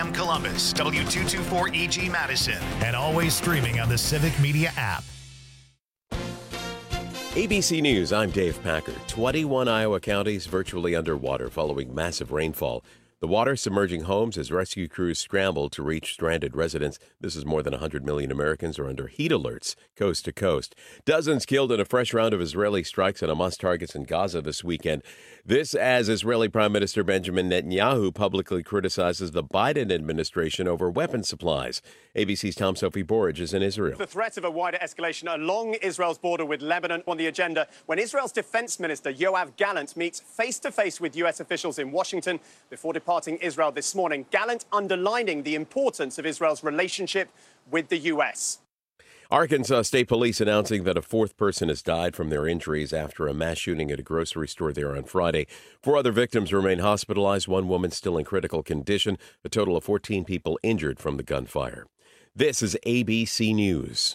AM Columbus, W224EG Madison, and always streaming on the Civic Media app. ABC News, I'm Dave Packer. 21 Iowa counties virtually underwater following massive rainfall. The water submerging homes as rescue crews scramble to reach stranded residents. This is more than 100 million Americans are under heat alerts coast to coast. Dozens killed in a fresh round of Israeli strikes on Hamas targets in Gaza this weekend. This as Israeli Prime Minister Benjamin Netanyahu publicly criticizes the Biden administration over weapon supplies. ABC's Tom Sophie Borage is in Israel. The threat of a wider escalation along Israel's border with Lebanon on the agenda when Israel's defense minister Yoav Gallant meets face-to-face with U.S. officials in Washington before departing Israel this morning. Gallant underlining the importance of Israel's relationship with the U.S. Arkansas State Police announcing that a fourth person has died from their injuries after a mass shooting at a grocery store there on Friday. 4 other victims remain hospitalized, 1 woman still in critical condition, a total of 14 people injured from the gunfire. This is ABC News.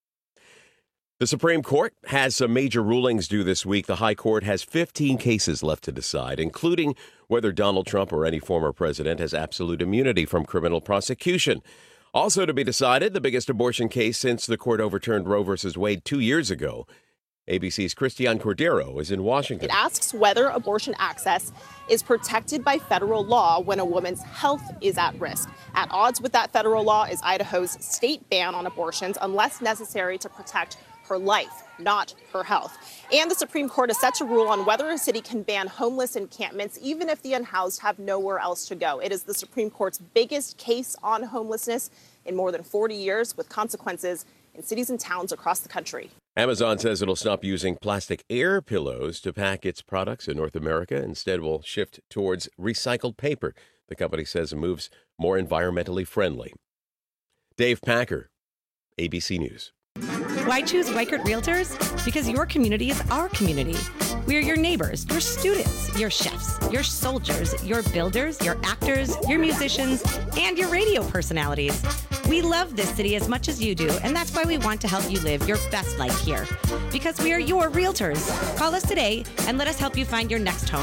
The Supreme Court has some major rulings due this week. The High Court has 15 cases left to decide, including whether Donald Trump or any former president has absolute immunity from criminal prosecution. Also to be decided, the biggest abortion case since the court overturned Roe v. Wade 2 years ago. ABC's Christiane Cordero is in Washington. It asks whether abortion access is protected by federal law when a woman's health is at risk. At odds with that federal law is Idaho's state ban on abortions unless necessary to protect her life, not her health. And the Supreme Court is set to rule on whether a city can ban homeless encampments, even if the unhoused have nowhere else to go. It is the Supreme Court's biggest case on homelessness in more than 40 years, with consequences in cities and towns across the country. Amazon says it'll stop using plastic air pillows to pack its products in North America. Instead, will shift towards recycled paper. The company says the move's more environmentally friendly. Dave Packer, ABC News. Why choose Weichert Realtors? Because your community is our community. We are your neighbors, your students, your chefs, your soldiers, your builders, your actors, your musicians, and your radio personalities. We love this city as much as you do, and that's why we want to help you live your best life here. Because we are your realtors. Call us today and let us help you find your next home.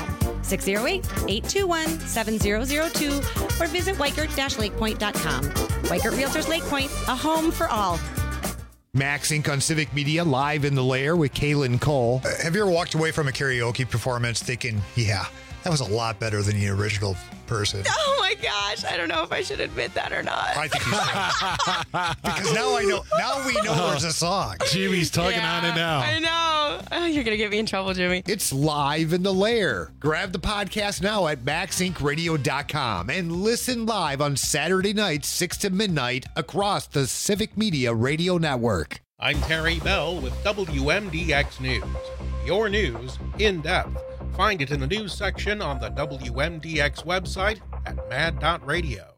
608-821-7002 or visit Weichert-LakePoint.com. Weichert Realtors Lake Point, a home for all. Max Inc. on Civic Media, live in the lair with Kaylin Cole. Have you ever walked away from a karaoke performance thinking, yeah, that was a lot better than the original person? Oh my gosh, I don't know if I should admit that or not. I think you should. Because now we know there's a song. Jimmy's tugging on it now. I know. Oh, you're going to get me in trouble, Jimmy. It's live in the lair. Grab the podcast now at maxincradio.com and listen live on Saturday nights, 6 to midnight across the Civic Media Radio Network. I'm Terry Bell with WMDX News. Your news in depth. Find it in the news section on the WMDX website at mad.radio.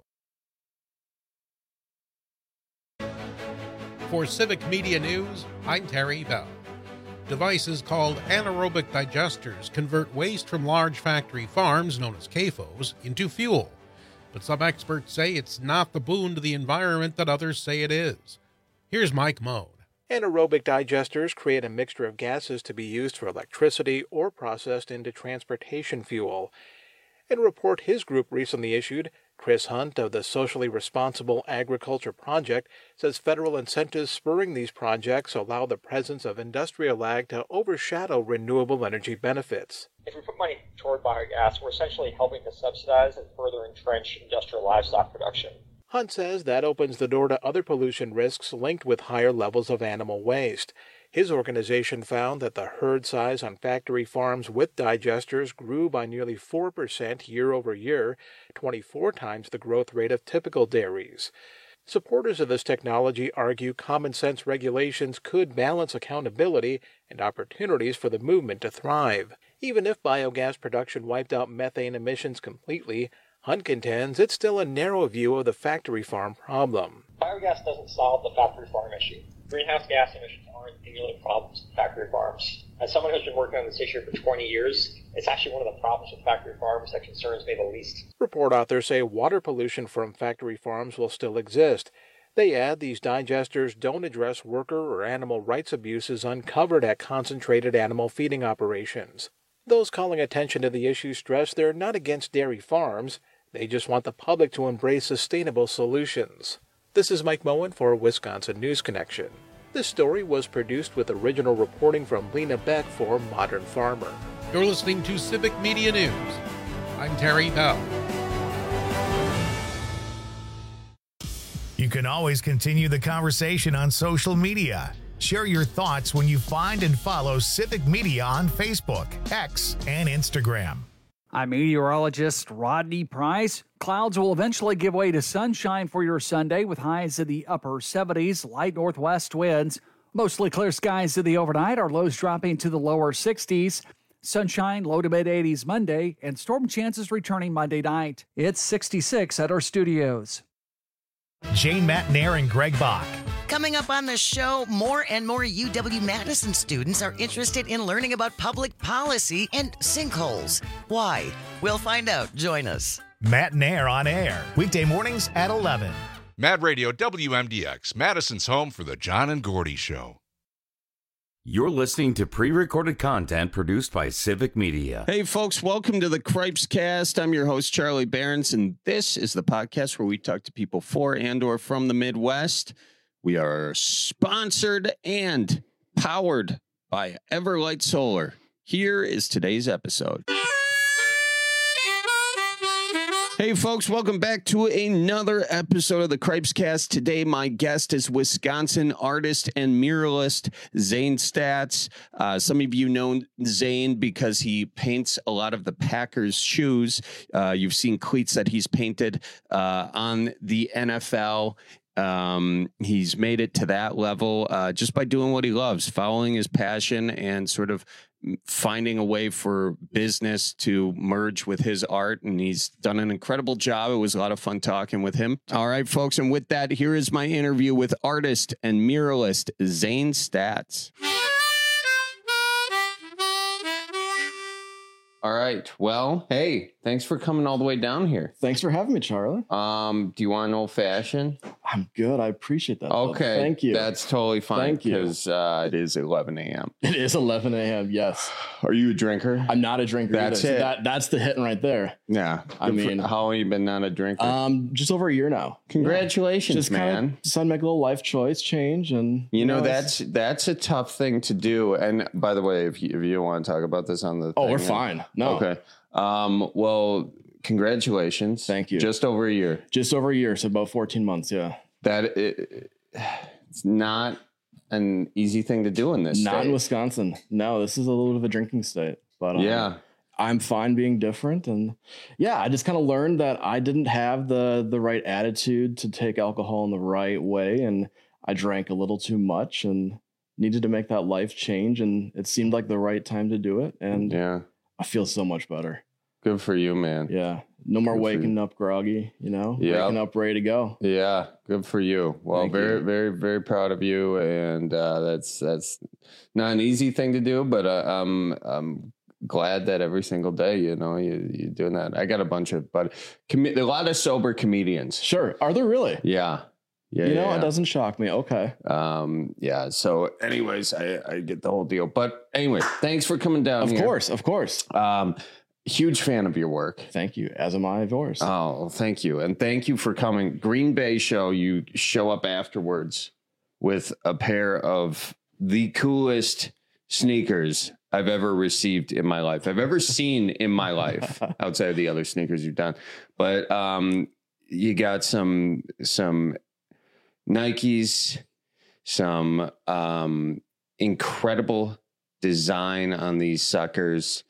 For Civic Media News, I'm Terry Bell. Devices called anaerobic digesters convert waste from large factory farms, known as CAFOs, into fuel. But some experts say it's not the boon to the environment that others say it is. Here's Mike Moan. Anaerobic digesters create a mixture of gases to be used for electricity or processed into transportation fuel. In a report his group recently issued, Chris Hunt of the Socially Responsible Agriculture Project says federal incentives spurring these projects allow the presence of industrial ag to overshadow renewable energy benefits. If we put money toward biogas, we're essentially helping to subsidize and further entrench industrial livestock production. Hunt says that opens the door to other pollution risks linked with higher levels of animal waste. His organization found that the herd size on factory farms with digesters grew by nearly 4% year over year, 24 times the growth rate of typical dairies. Supporters of this technology argue common sense regulations could balance accountability and opportunities for the movement to thrive. Even if biogas production wiped out methane emissions completely, Hunt contends it's still a narrow view of the factory farm problem. Biogas doesn't solve the factory farm issue. Greenhouse gas emissions aren't the only problems with factory farms. As someone who's been working on this issue for 20 years, it's actually one of the problems with factory farms that concerns me the least. Report authors say water pollution from factory farms will still exist. They add these digesters don't address worker or animal rights abuses uncovered at concentrated animal feeding operations. Those calling attention to the issue stress they're not against dairy farms. They just want the public to embrace sustainable solutions. This is Mike Moen for Wisconsin News Connection. This story was produced with original reporting from Lena Beck for Modern Farmer. You're listening to Civic Media News. I'm Terry Bell. You can always continue the conversation on social media. Share your thoughts when you find and follow Civic Media on Facebook, X, and Instagram. I'm meteorologist Rodney Price. Clouds will eventually give way to sunshine for your Sunday with highs in the upper 70s, light northwest winds. Mostly clear skies in the overnight, our lows dropping to the lower 60s. Sunshine, low to mid 80s Monday, and storm chances returning Monday night. It's 66 at our studios. Jane Matnair and Greg Bach. Coming up on the show, more and more UW-Madison students are interested in learning about public policy and sinkholes. Why? We'll find out. Join us. Matnair on air, weekday mornings at 11. Mad Radio WMDX, Madison's home for the John and Gordy Show. You're listening to pre-recorded content produced by Civic Media. Hey, folks, welcome to the Cripes Cast. I'm your host, Charlie Behrens, and this is the podcast where we talk to people for and or from the Midwest. We are sponsored and powered by Everlight Solar. Here is today's episode. Hey, folks, welcome back to another episode of the Cripes Cast. Today, my guest is Wisconsin artist and muralist Zane Statz. Some of you know Zane because he paints a lot of the Packers' shoes. You've seen cleats that he's painted on the NFL. He's made it to that level just by doing what he loves, following his passion and sort of finding a way for business to merge with his art. And he's done an incredible job. It was a lot of fun talking with him. All right, folks. And with that, here is my interview with artist and muralist Zane Statz. All right. Well, hey, thanks for coming all the way down here. Thanks for having me, Charlie. Do you want an old fashioned? I'm good. I appreciate that. Okay. Thank you. That's totally fine. Thank you. Because it is 11 a.m. It is 11 a.m. Yes. Are you a drinker? I'm not a drinker. That's either. it. So that's the hit right there. Yeah. I mean, how long have you been not a drinker? Just over a year now. Congratulations, just man. Decided to make a little life choice change, and you know that's a tough thing to do. And by the way, if you want to talk about this on the we're fine. No. Okay. Well, congratulations. Thank you. Just over a year. Just over a year, so about 14 months. Yeah. It's not an easy thing to do in this state. In state. Wisconsin. No, this is a little bit of a drinking state. But yeah. I'm fine being different. And yeah, I just kind of learned that I didn't have the right attitude to take alcohol in the right way. And I drank a little too much and needed to make that life change. And it seemed like the right time to do it. And yeah, I feel so much better. Good for you, man. Yeah. No more waking up groggy, waking up ready to go. Yeah. Good for you. Well, very, very proud of you. And that's not an easy thing to do, but I'm glad that every single day, you're doing that. I got a bunch of, a lot of sober comedians. Sure. Are there really? Yeah. Yeah. It doesn't shock me. Okay. Yeah. So anyways, I get the whole deal, but anyway, thanks for coming down. Of course. Huge fan of your work. Thank you. As am I of yours. Oh, thank you. And thank you for coming. Green Bay show, you show up afterwards with a pair of the coolest sneakers I've ever received in my life. I've ever seen in my life outside of the other sneakers you've done. But you got some Nikes, some incredible design on these suckers.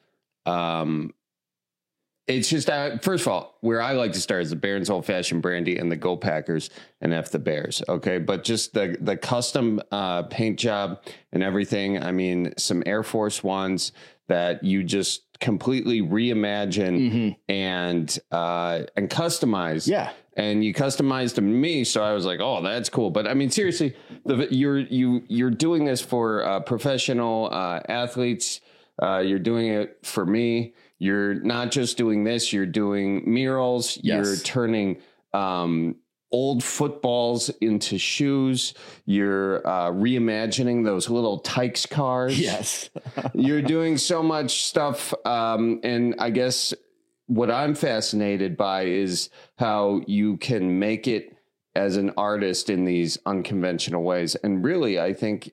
It's just first of all, where I like to start is the Barron's Old Fashioned Brandy and the Go Packers and F the Bears. Okay. But just the custom paint job and everything. I mean, some Air Force Ones that you just completely reimagine and customize. Yeah. And you customized them to me. So I was like, oh, that's cool. But I mean, seriously, you're doing this for professional athletes. You're doing it for me. You're not just doing this, you're doing murals. Yes. You're turning old footballs into shoes. You're reimagining those little Tykes cars. Yes. You're doing so much stuff. And I guess what I'm fascinated by is how you can make it as an artist in these unconventional ways. And really, I think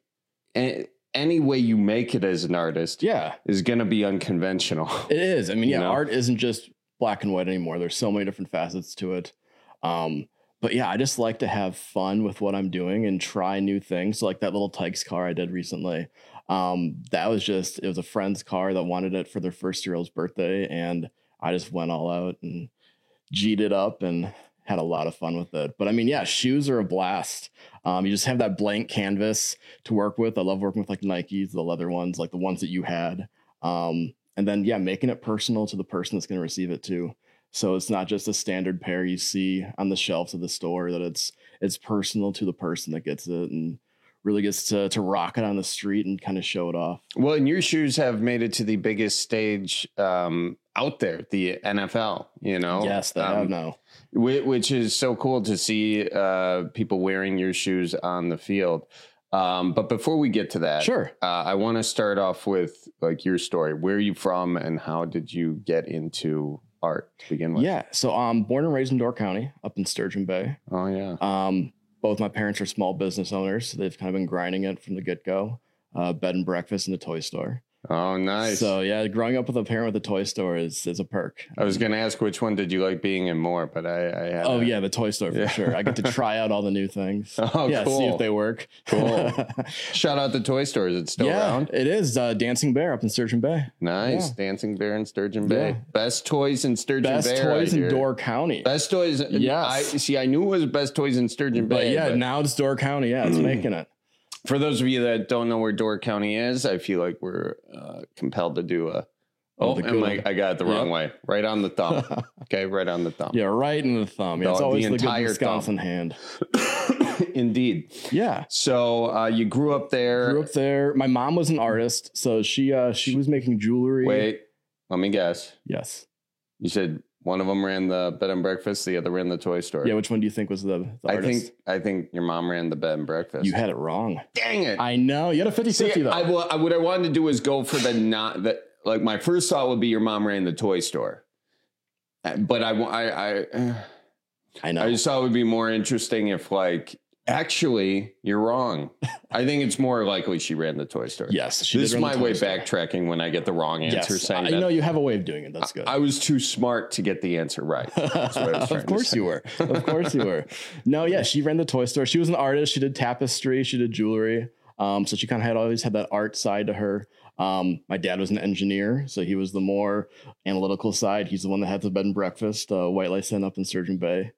any way you make it as an artist is going to be unconventional. It is. I mean, You know? art isn't just black and white anymore. There's so many different facets to it. But yeah, I just like to have fun with what I'm doing and try new things. So like that little Tykes car I did recently. That was just, it was a friend's car that wanted it for their first-year-old's birthday. And I just went all out and G'd it up and had a lot of fun with it. But I mean, yeah, shoes are a blast. You just have that blank canvas to work with. I love working with like Nikes, the leather ones, like the ones that you had. And then, yeah, making it personal to the person that's going to receive it too. So it's not just a standard pair you see on the shelves of the store, that it's personal to the person that gets it and really gets to rock it on the street and kind of show it off. Well, and your shoes have made it to the biggest stage out there, the NFL, you know? Yes, they have now. Which is so cool to see people wearing your shoes on the field. But before we get to that, sure, I want to start off with like your story. Where are you from and how did you get into art to begin with? Yeah, so I'm born and raised in Door County up in Sturgeon Bay. Oh, yeah. Both my parents are small business owners. So they've kind of been grinding it from the get-go. Bed and breakfast and a toy store. Oh, nice. So yeah, growing up with a parent with a toy store is a perk. I was going to ask which one did you like being in more, but I had yeah, the toy store for sure. I get to try out all the new things. Oh, yeah, cool. see if they work. Cool. Shout out the toy store. Is it still around? It is. Dancing Bear up in Sturgeon Bay. Nice. Yeah. Dancing Bear in Sturgeon Bay. Yeah. Best toys in Sturgeon Bay. Best toys in Door County. Best toys. Yes. I knew it was Best Toys in Sturgeon Bay. But now it's Door County. Yeah, it's making it. For those of you that don't know where Door County is, I feel like we're compelled to do a... I got it the wrong way. Right on the thumb. Okay, right on the thumb. Yeah, right in the thumb. Yeah, it's always the good Wisconsin hand. Indeed. Yeah. So you grew up there. Grew up there. My mom was an artist, so she was making jewelry. Wait, let me guess. Yes. You said one of them ran the bed and breakfast, the other ran the toy store. Yeah, which one do you think was the artist? I think your mom ran the bed and breakfast. You had it wrong. Dang it. I know. You had a 50-50 though. What I wanted to do was go for like my first thought would be your mom ran the toy store. But I know. I just thought it would be more interesting if actually, you're wrong. I think it's more likely she ran the toy store. Yes. This is my way backtracking when I get the wrong answer. Yes. Saying I know you have a way of doing it. That's good. I was too smart to get the answer right. That's what I was trying Of course you were. Of course you were. No, yeah, she ran the toy store. She was an artist. She did tapestry. She did jewelry. So she kind of always had that art side to her. My dad was an engineer, so he was the more analytical side. He's the one that had the bed and breakfast, White Lice Inn up in Sturgeon Bay.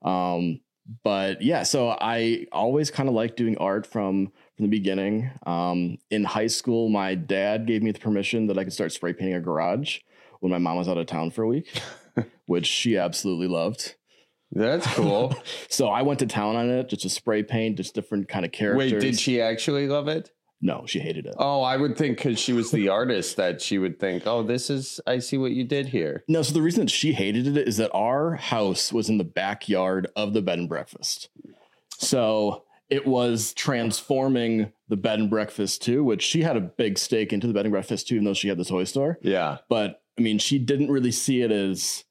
But yeah, so I always kind of liked doing art from the beginning. In high school, my dad gave me the permission that I could start spray painting a garage when my mom was out of town for a week, which she absolutely loved. That's cool. So I went to town on it, just to spray paint, just different kind of characters. Wait, did she actually love it? No, she hated it. Oh, I would think because she was the artist that she would think, oh, I see what you did here. No, so the reason that she hated it is that our house was in the backyard of the bed and breakfast. So it was transforming the bed and breakfast too, which she had a big stake into the bed and breakfast too, even though she had the toy store. Yeah. But I mean, she didn't really see it as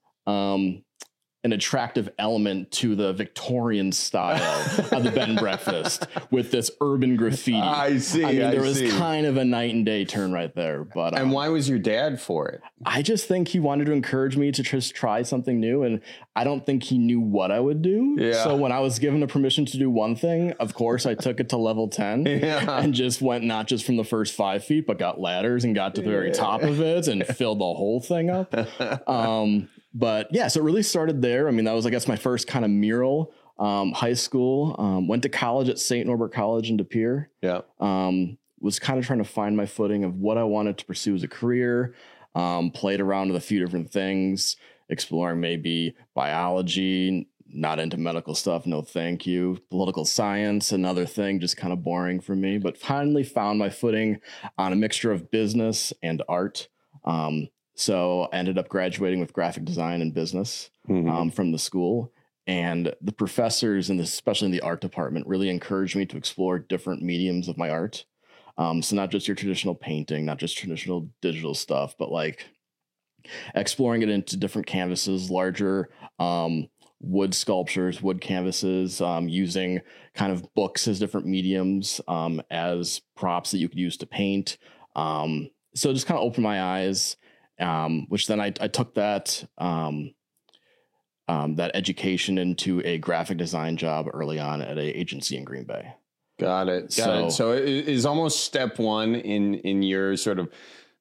an attractive element to the Victorian style of the bed and breakfast with this urban graffiti. I see. I mean, there was kind of a night and day turn right there. But and why was your dad for it? I just think he wanted to encourage me to just try something new, and I don't think he knew what I would do. Yeah. So when I was given the permission to do one thing, of course, I took it to level 10 and just went not just from the first 5 feet, but got ladders and got to the very top of it and filled the whole thing up. But yeah, so it really started there. I mean, that was, I guess, my first kind of mural. High school, went to college at St. Norbert College in De Pere. Yeah. Was kind of trying to find my footing of what I wanted to pursue as a career. Played around with a few different things, exploring maybe biology, not into medical stuff. No, thank you. Political science, another thing, just kind of boring for me, but finally found my footing on a mixture of business and art. So I ended up graduating with graphic design and business from the school. And the professors, especially in the art department, really encouraged me to explore different mediums of my art. So not just your traditional painting, not just traditional digital stuff, but like exploring it into different canvases, larger wood sculptures, wood canvases, using kind of books as different mediums as props that you could use to paint. So just kind of opened my eyes, which then I took that that education into a graphic design job early on at an agency in Green Bay. Got it. So it is almost step one in your sort of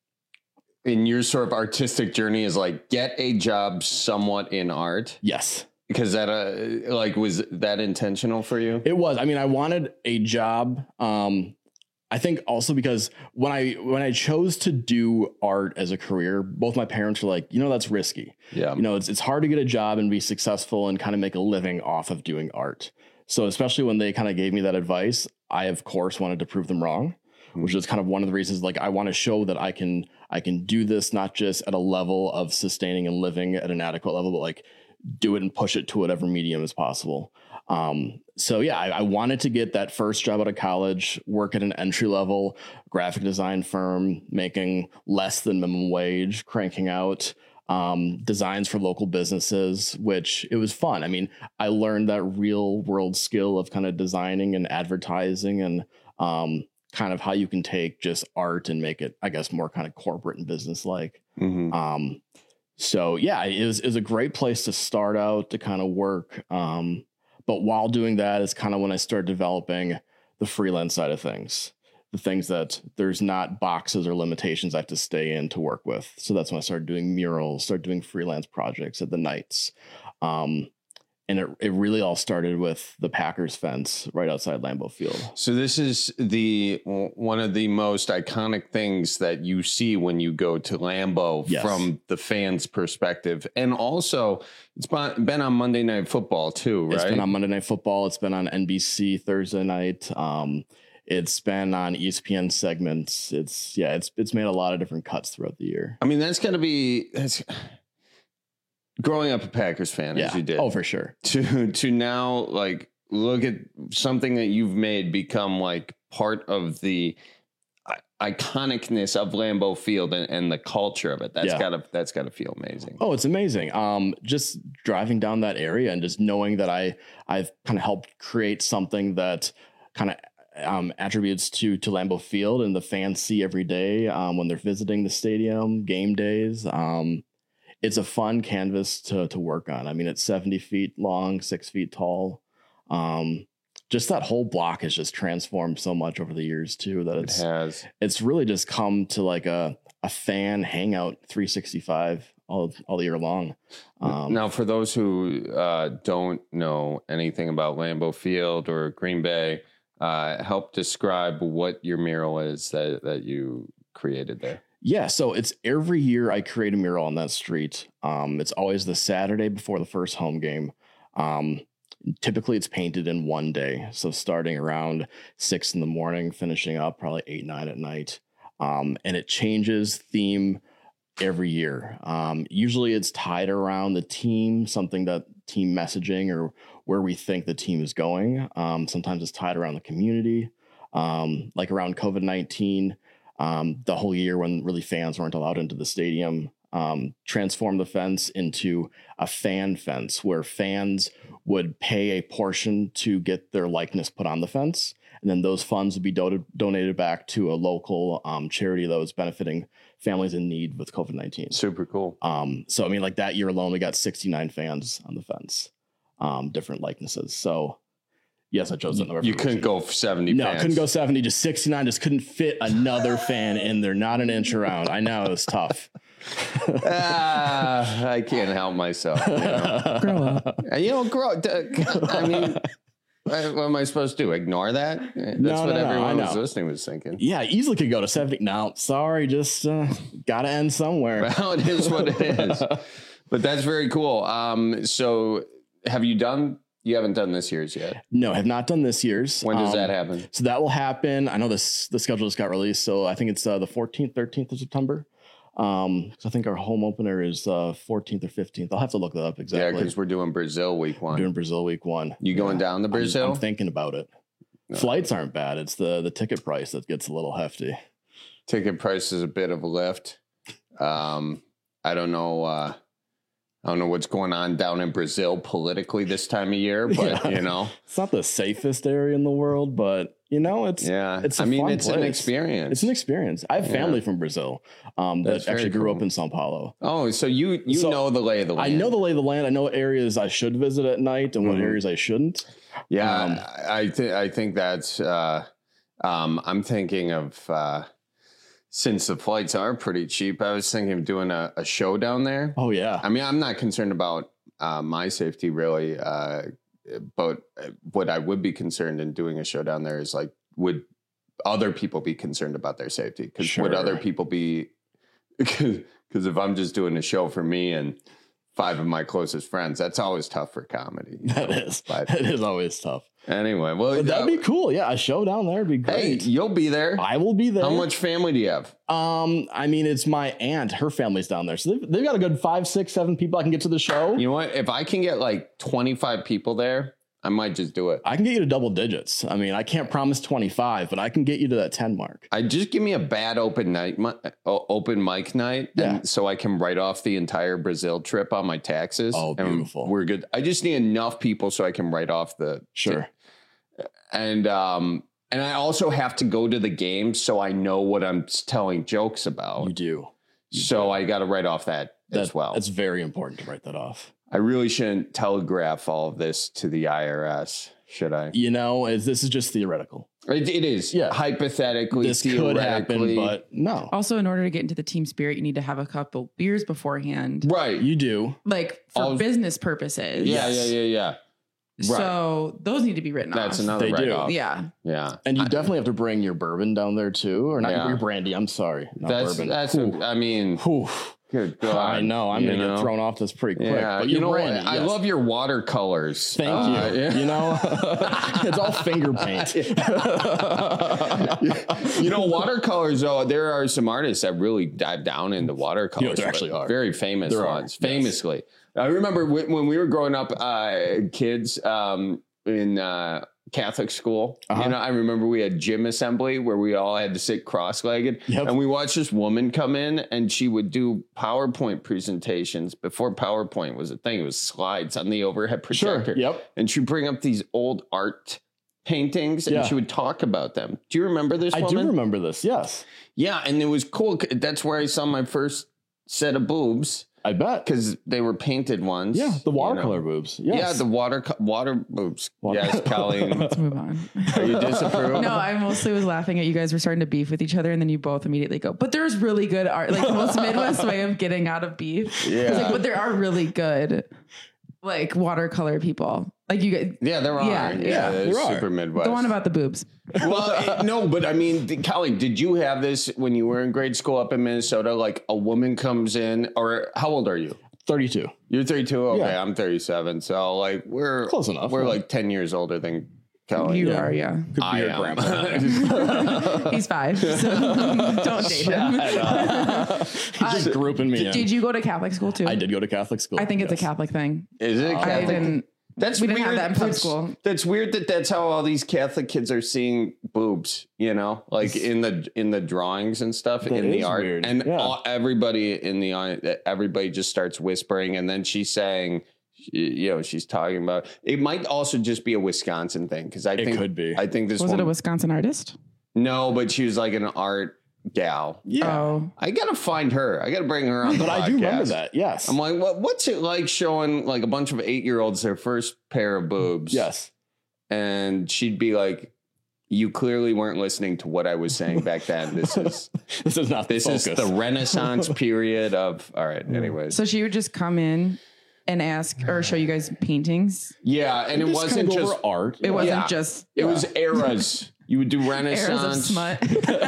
artistic journey is like get a job somewhat in art. Yes. Because that was that intentional for you? It was. I mean, I wanted a job. I think also because when I chose to do art as a career, both my parents were like, that's risky. Yeah. It's hard to get a job and be successful and kind of make a living off of doing art. So especially when they kind of gave me that advice, I of course wanted to prove them wrong, which is kind of one of the reasons, like, I want to show that I can do this, not just at a level of sustaining and living at an adequate level, but like do it and push it to whatever medium is possible. So yeah, I wanted to get that first job out of college, work at an entry level graphic design firm, making less than minimum wage, cranking out designs for local businesses, which it was fun. I mean, I learned that real world skill of kind of designing and advertising and kind of how you can take just art and make it, I guess, more kind of corporate and business like. Mm-hmm. So yeah, it was a great place to start out to kind of work. But while doing that is kind of when I started developing the freelance side of things, the things that there's not boxes or limitations I have to stay in to work with. So that's when I started doing murals, started doing freelance projects at the Knights. And it really all started with the Packers fence right outside Lambeau Field. So this is one of the most iconic things that you see when you go to Lambeau. Yes. From the fans' perspective. And also, it's been on Monday Night Football too, right? It's been on Monday Night Football. It's been on NBC Thursday night. It's been on ESPN segments. It's made a lot of different cuts throughout the year. I mean, that's growing up a Packers fan, as you did. Oh, for sure. To now, like, look at something that you've made become like part of the iconicness of Lambeau Field and the culture of it. That's gotta feel amazing. Oh, it's amazing. Just driving down that area and just knowing that I've kind of helped create something that kind of attributes to Lambeau Field and the fans see every day when they're visiting the stadium, game days. It's a fun canvas to work on. I mean, it's 70 feet long, 6 feet tall. Just that whole block has just transformed so much over the years too, that it's really just come to like a fan hangout 365 all year long. Now, for those who don't know anything about Lambeau Field or Green Bay, help describe what your mural is that you created there. Yeah, so it's every year I create a mural on that street. It's always the Saturday before the first home game. Typically it's painted in one day. So starting around 6 a.m, finishing up probably 8, 9 at night. And it changes theme every year. Usually it's tied around the team, something that team messaging or where we think the team is going. Sometimes it's tied around the community, like around COVID-19. The whole year when really fans weren't allowed into the stadium, transformed the fence into a fan fence where fans would pay a portion to get their likeness put on the fence. And then those funds would be donated back to a local charity that was benefiting families in need with COVID-19. Super cool. So, I mean, like that year alone, we got 69 fans on the fence, different likenesses. So, yes, I chose that number. You couldn't go 70 No, fans. Couldn't go 70, just 69. Just couldn't fit another fan in there, not an inch around. I know, it was tough. I can't help myself. Grow up. I mean, what am I supposed to do? Ignore that? That's what everyone who's listening was thinking. Yeah, easily could go to 70. Now, sorry, just got to end somewhere. Well, it is what it is. But that's very cool. So have you haven't done this year's yet? No, have not done this year's. When does that happen? So that will happen. I know the schedule just got released. So I think it's the 14th, 13th of September. So I think our home opener is 14th or 15th. I'll have to look that up exactly. Yeah, because we're doing Brazil week 1. You going down to Brazil? I'm thinking about it. No. Flights aren't bad. It's the ticket price that gets a little hefty. Ticket price is a bit of a lift. I don't know. I don't know what's going on down in Brazil politically this time of year, but you know, it's not the safest area in the world, but you know, it's a it's fun an place. experience. It's an experience. I have family from Brazil that actually grew up in Sao Paulo. Oh, so you know the lay of the land. I know the lay of the land. I know what areas I should visit at night and what areas I shouldn't. Yeah, I think that's. I'm thinking of. Since the flights are pretty cheap, I was thinking of doing a show down there. Oh, yeah. I mean, I'm not concerned about my safety really, but what I would be concerned in doing a show down there is like, would other people be concerned about their safety? Because would other people be, because if I'm just doing a show for me and 5 of my closest friends, that's always tough for comedy. That is. It is always tough. Anyway, well, but that'd be cool. Yeah, a show down there would be great. Hey, you'll be there. I will be there. How much family do you have? I mean, it's my aunt. Her family's down there, so they've got a good 5, 6, 7 people I can get to the show. You know what? If I can get like 25 people there, I might just do it. I can get you to double digits. I mean, I can't promise 25, but I can get you to that 10 mark. I just give me a bad open mic night, so I can write off the entire Brazil trip on my taxes. Oh, beautiful. We're good. I just need enough people so I can write off the And I also have to go to the game so I know what I'm telling jokes about. You do. So I got to write off that as well. It's very important to write that off. I really shouldn't telegraph all of this to the IRS, should I? You know, this is just theoretical. It is. Yeah. Hypothetically, this could happen, but no. Also, in order to get into the team spirit, you need to have a couple beers beforehand. Right. You do. Like for business purposes. Yeah. Right. So those need to be written off. That's another write-off. Yeah. Yeah. And you definitely have to bring your bourbon down there too, or not your brandy. I'm sorry. Not bourbon. I mean, good God. I know. I'm going to get thrown off this pretty quick. Yeah. But you know brandy, what? I love your watercolors. Thank you. Yeah. You know, it's all finger paint. You know, watercolors, though, there are some artists that really dive down into watercolors. There actually are. Very famous ones. Yes. Famously. I remember when we were growing up, kids in Catholic school. You know, I remember we had gym assembly where we all had to sit cross-legged, and we watched this woman come in, and she would do PowerPoint presentations before PowerPoint was a thing. It was slides on the overhead projector. Sure. Yep. And she'd bring up these old art paintings, and she would talk about them. Do you remember this woman? I do remember this. Yes. Yeah, and it was cool. That's where I saw my first set of boobs. I bet. Because they were painted ones. Yeah, the watercolor boobs. Yes. Yeah, the water boobs. Yes, Colleen. Let's move on. Are you disapproved? No, I mostly was laughing at you guys were starting to beef with each other, and then you both immediately go, but there's really good art. Like the most Midwest way of getting out of beef. Yeah. It's like, but there are really good, like, watercolor people. Like you guys. Yeah, there are. Yeah, there are. Super Midwest. Go on about the boobs. Well, no, but I mean, Colleen, did you have this when you were in grade school up in Minnesota? Like a woman comes in, or how old are you? 32. You're 32? Okay, Yeah. I'm 37. So, like, we're close enough. We're like 10 years older than Colleen. You are, yeah. Could be your grandpa. He's 5, so don't date him. Just grouping me in. Did you go to Catholic school too? I did go to Catholic school. I think it's a Catholic thing. Is it I Catholic? didn't. That's we weird. didn't have that in public school. That's weird that that's how all these Catholic kids are seeing boobs, you know, like in the drawings and stuff, That in the is art. weird. And Yeah. everybody just starts whispering, and then she's saying, you know, she's talking about, it might also just be a Wisconsin thing, because I think could be. I think this Was it woman, a Wisconsin artist? no, but she was like an art gal. Yeah. Oh. I gotta find her. I gotta bring her on. But the I do remember podcast. that. Yes. I'm like, what's it like showing like a bunch of 8-year-olds their first pair of boobs? Yes. And she'd be like, you clearly weren't listening to what I was saying back then. This is This is not the this is focus. the Renaissance period of, all right, anyways. So she would just come in and ask or show you guys paintings. Yeah, and it Just wasn't kinda go just over art. It wasn't Yeah. just It was eras. You would do eras of Renaissance. smut.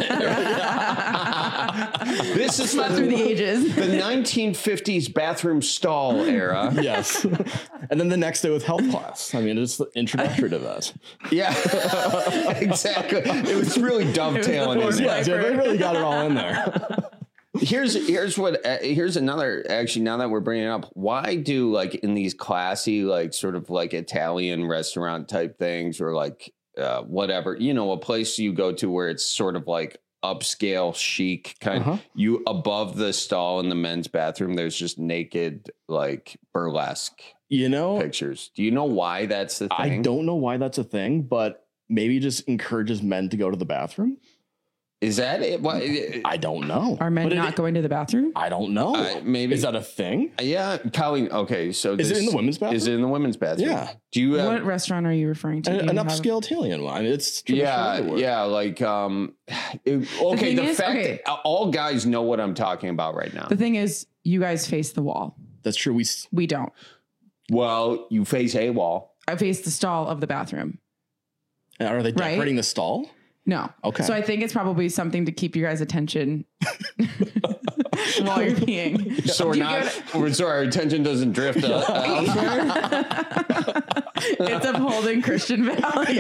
This is Smut through the ages. the 1950s bathroom stall era. Yes. And then the next day with health class. I mean, it's introductory to that. Yeah, exactly. It was really dovetailing. It was in the there. Yeah, they really got it all in there. Here's another, actually, now that we're bringing it up, why do like in these classy, like sort of like Italian restaurant type things, or like whatever, you know, a place you go to where it's sort of like upscale chic kind. You above the stall in the men's bathroom, there's just naked like burlesque, pictures. Do you know why that's the thing? I don't know why that's a thing, but maybe it just encourages men to go to the bathroom. Is that it? I don't know. Are men not going to the bathroom? I don't know. Maybe. Is that a thing? Yeah, Colleen. Okay, so is it in the women's bathroom? Is it in the women's bathroom? Yeah. Do you? What restaurant are you referring to? An upscale Italian one. It's yeah, like the fact that all guys know what I'm talking about right now. The thing is, you guys face the wall. That's true. We don't. Well, you face a wall. I face the stall of the bathroom. And are they decorating the stall? No. Okay. So I think it's probably something to keep your guys' attention while you're peeing. So our attention doesn't drift elsewhere. It's upholding Christian values.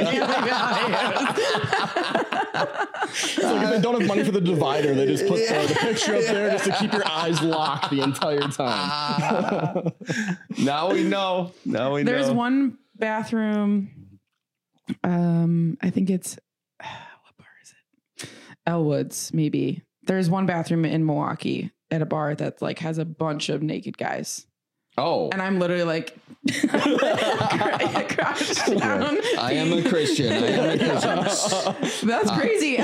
It's like if they don't have money for the divider, they just put the picture up there just to keep your eyes locked the entire time. Now we know. There's one bathroom. I think it's what bar is it? Elwood's, maybe. There's one bathroom in Milwaukee at a bar that like has a bunch of naked guys. Oh. And I'm literally like crouched down. I am a Christian. That's crazy.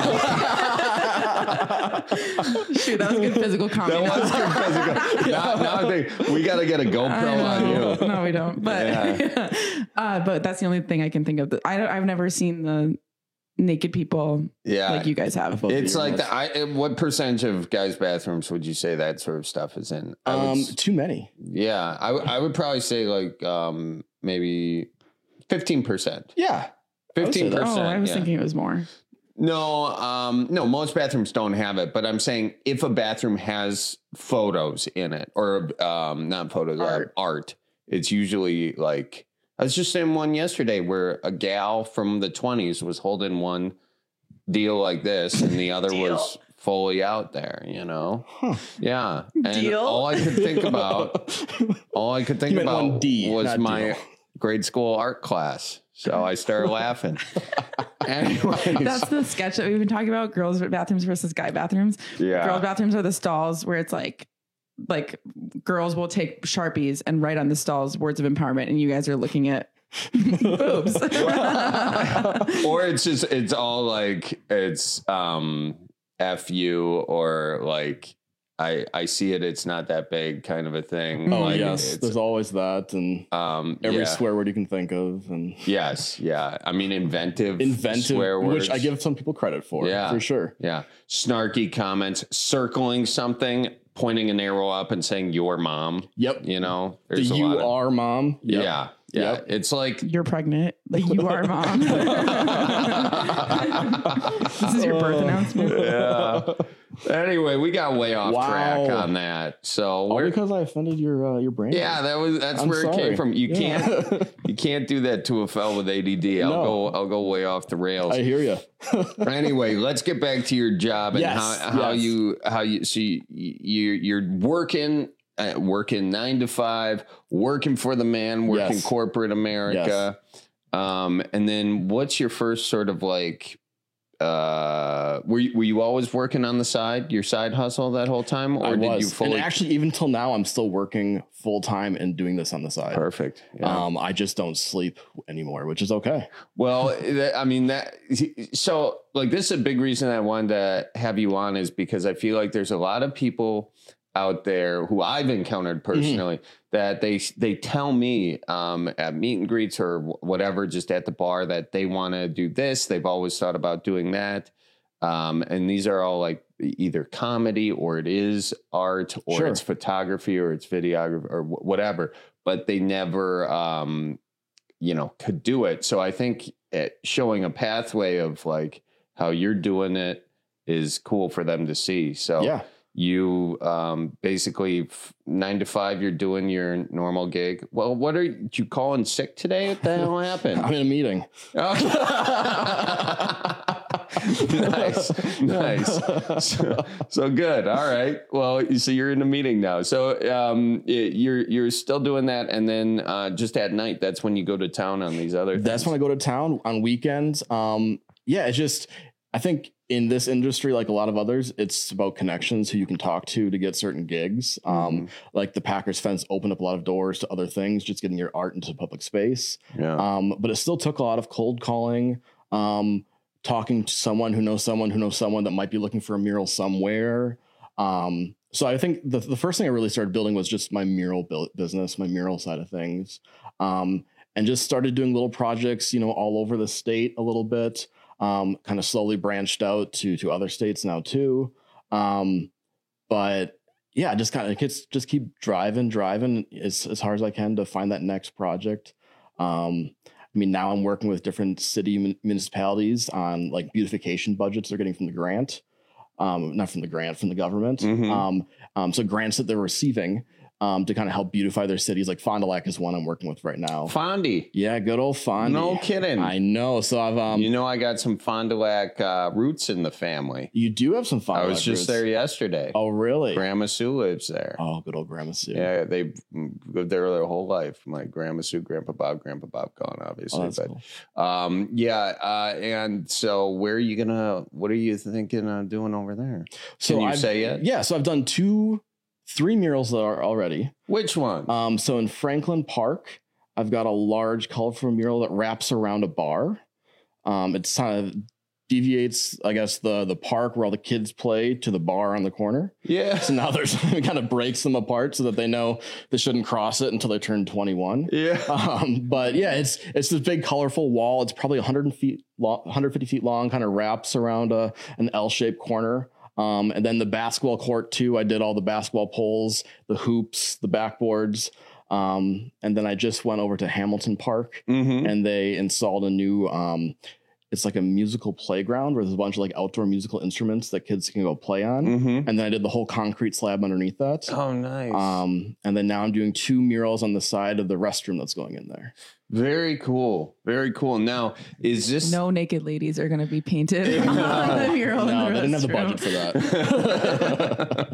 Shoot, that was good physical comedy. That was good physical. Now I think we got to get a GoPro on you. No, we don't. But but that's the only thing I can think of. I've never seen the naked people like you guys have. It's like what percentage of guys' bathrooms would you say that sort of stuff is in? Too many. Yeah, I would probably say like maybe 15%. Yeah, 15%. Oh, I was thinking it was more. No, most bathrooms don't have it, but I'm saying if a bathroom has photos in it or not photos, art, it's usually like, I was just in one yesterday where a gal from the 20s was holding one deal like this and the other was fully out there, Yeah. And all I could think about was my grade school art class. So I started laughing. Anyways. That's the sketch that we've been talking about. Girls' bathrooms versus guy bathrooms. Yeah. Girl bathrooms are the stalls where it's like girls will take Sharpies and write on the stalls words of empowerment, and you guys are looking at boobs. Or it's all like it's F you, or like I see it, it's not that big kind of a thing. Oh, like, yes. There's always that. And every swear word you can think of. And yes. Yeah. I mean, inventive swear words. Which I give some people credit for. Yeah. For sure. Yeah. Snarky comments, circling something, pointing an arrow up and saying your mom. Yep. There's you are mom. Yep. Yeah. Yeah. Yep. It's like you're pregnant. Like you are mom. This is your birth announcement. Yeah. Anyway, we got way off track on that. So because I offended your brain. Yeah, that's where it came from. You can't do that to a fellow with ADD. I'll go way off the rails. I hear you. Anyway, let's get back to your job and how you see you're working 9 to 5, working for the man, working corporate America. And then what's your first sort of like, were you always working on the side, your side hustle that whole time? Or did you fully? And actually, even till now, I'm still working full time and doing this on the side. Perfect. Yeah. I just don't sleep anymore, which is okay. Well, so like this is a big reason I wanted to have you on is because I feel like there's a lot of people out there who I've encountered personally that they tell me at meet and greets or whatever, just at the bar, that they want to do this. They've always thought about doing that. And these are all like either comedy or it is art or it's photography or it's videography or whatever, but they never, could do it. So I think showing a pathway of like how you're doing it is cool for them to see. So you basically 9 to 5, you're doing your normal gig. Well, what are you calling sick today? What the hell happened? I'm in a meeting. Nice. So good. All right. Well, so you're in a meeting now. So you're still doing that, and then just at night, that's when you go to town on these other things. That's when I go to town on weekends. It's just I think in this industry, like a lot of others, it's about connections, who you can talk to get certain gigs. Like the Packers fence opened up a lot of doors to other things, just getting your art into public space. Yeah. But it still took a lot of cold calling, talking to someone who knows someone who knows someone that might be looking for a mural somewhere. So I think the first thing I really started building was just my mural business, my mural side of things, and just started doing little projects, all over the state a little bit. Kind of slowly branched out to other states now too. But yeah, just kind of just keep driving as hard as I can to find that next project. I mean, now I'm working with different city municipalities on like beautification budgets they're getting from the grant. Not from the grant, from the government. So grants that they're receiving to kind of help beautify their cities. Like Fond du Lac is one I'm working with right now. Fondy. Yeah, good old Fondy. No kidding. I know. So I've I got some Fond du Lac roots in the family. You do have some Fond du Lac I was just roots. there yesterday. Oh, really? Grandma Sue lives there. Oh, good old Grandma Sue. Yeah, they lived there their whole life. My Grandma Sue, Grandpa Bob gone, obviously. Oh, that's but cool. and so what are you thinking of doing over there? Can you say it? Yeah, so I've done 3 murals that are already. Which one? So in Franklin Park, I've got a large colorful mural that wraps around a bar. It's kind of deviates, I guess, the park where all the kids play to the bar on the corner. Yeah. So now there's it kind of breaks them apart so that they know they shouldn't cross it until they turn 21. Yeah. But yeah, it's this big colorful wall. It's probably 150 feet long, kind of wraps around an L-shaped corner. And then the basketball court too. I did all the basketball poles, the hoops, the backboards. And then I just went over to Hamilton Park and they installed a new, it's like a musical playground where there's a bunch of like outdoor musical instruments that kids can go play on. And then I did the whole concrete slab underneath that. Oh, nice. And then now I'm doing 2 murals on the side of the restroom that's going in there. Very cool. Very cool. Now, is this... No naked ladies are going to be painted on the mural in the they didn't have the budget for that.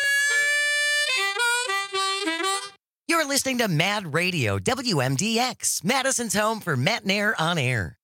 You're listening to Mad Radio, WMDX, Madison's home for Matt Nair on air.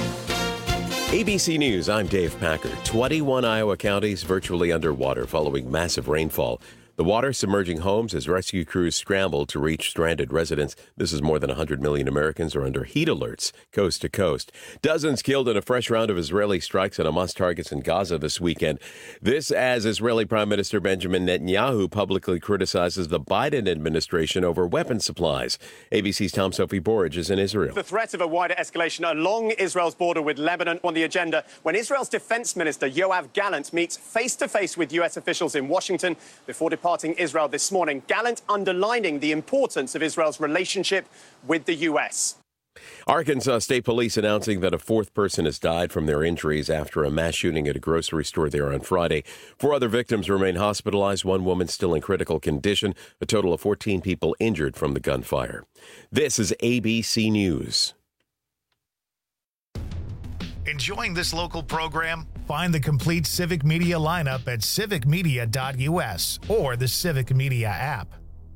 ABC News, I'm Dave Packer. 21 Iowa counties virtually underwater following massive rainfall. The water submerging homes as rescue crews scramble to reach stranded residents. This is more than 100 million Americans are under heat alerts coast to coast. Dozens killed in a fresh round of Israeli strikes on Hamas targets in Gaza this weekend. This as Israeli Prime Minister Benjamin Netanyahu publicly criticizes the Biden administration over weapon supplies. ABC's Tom Sophie Borage is in Israel. The threat of a wider escalation along Israel's border with Lebanon on the agenda when Israel's Defense Minister Yoav Gallant meets face-to-face with U.S. officials in Washington before departing Israel this morning. Gallant underlining the importance of Israel's relationship with the U.S. Arkansas State Police announcing that a 4th person has died from their injuries after a mass shooting at a grocery store there on Friday. 4 other victims remain hospitalized, 1 woman still in critical condition, a total of 14 people injured from the gunfire. This is ABC News. Enjoying this local program? Find the complete Civic Media lineup at civicmedia.us or the Civic Media app.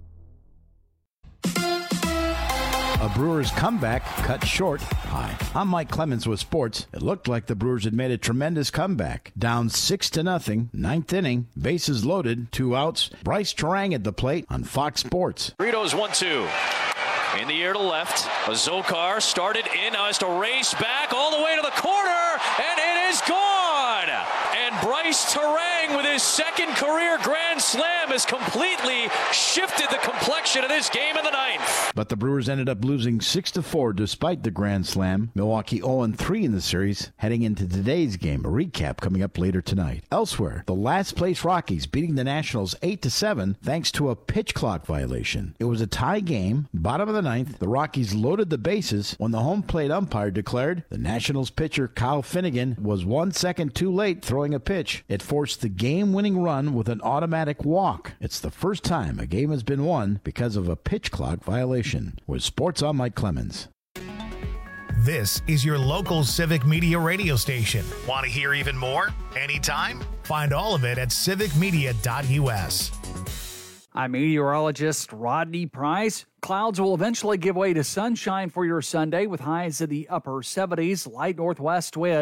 A Brewers comeback cut short. Hi, I'm Mike Clemens with sports. It looked like the Brewers had made a tremendous comeback. Down 6-0, 9th inning, bases loaded, 2 outs. Bryce Terang at the plate on Fox Sports. Burritos 1-2. In the air to left. Azócar started in, now has to race back all the way to the corner, and it is gone! And Bryce Terang with his 2nd career grand slam has completely shifted the complexion of this game in the 9th. But the Brewers ended up losing 6-4 despite the grand slam. Milwaukee 0-3 in the series, heading into today's game. A recap coming up later tonight. Elsewhere, the last place Rockies beating the Nationals 8-7 thanks to a pitch clock violation. It was a tie game, bottom of the 9th. The Rockies loaded the bases when the home plate umpire declared the Nationals pitcher Kyle Finnegan was 1 second too late throwing a pitch. It forced the game-winning run with an automatic walk. It's the first time a game has been won because of a pitch clock violation. With Sports, I'm Mike Clemens. This is your local Civic Media radio station. Want to hear even more? Anytime? Find all of it at civicmedia.us. I'm meteorologist Rodney Price. Clouds will eventually give way to sunshine for your Sunday with highs in the upper 70s, light northwest winds.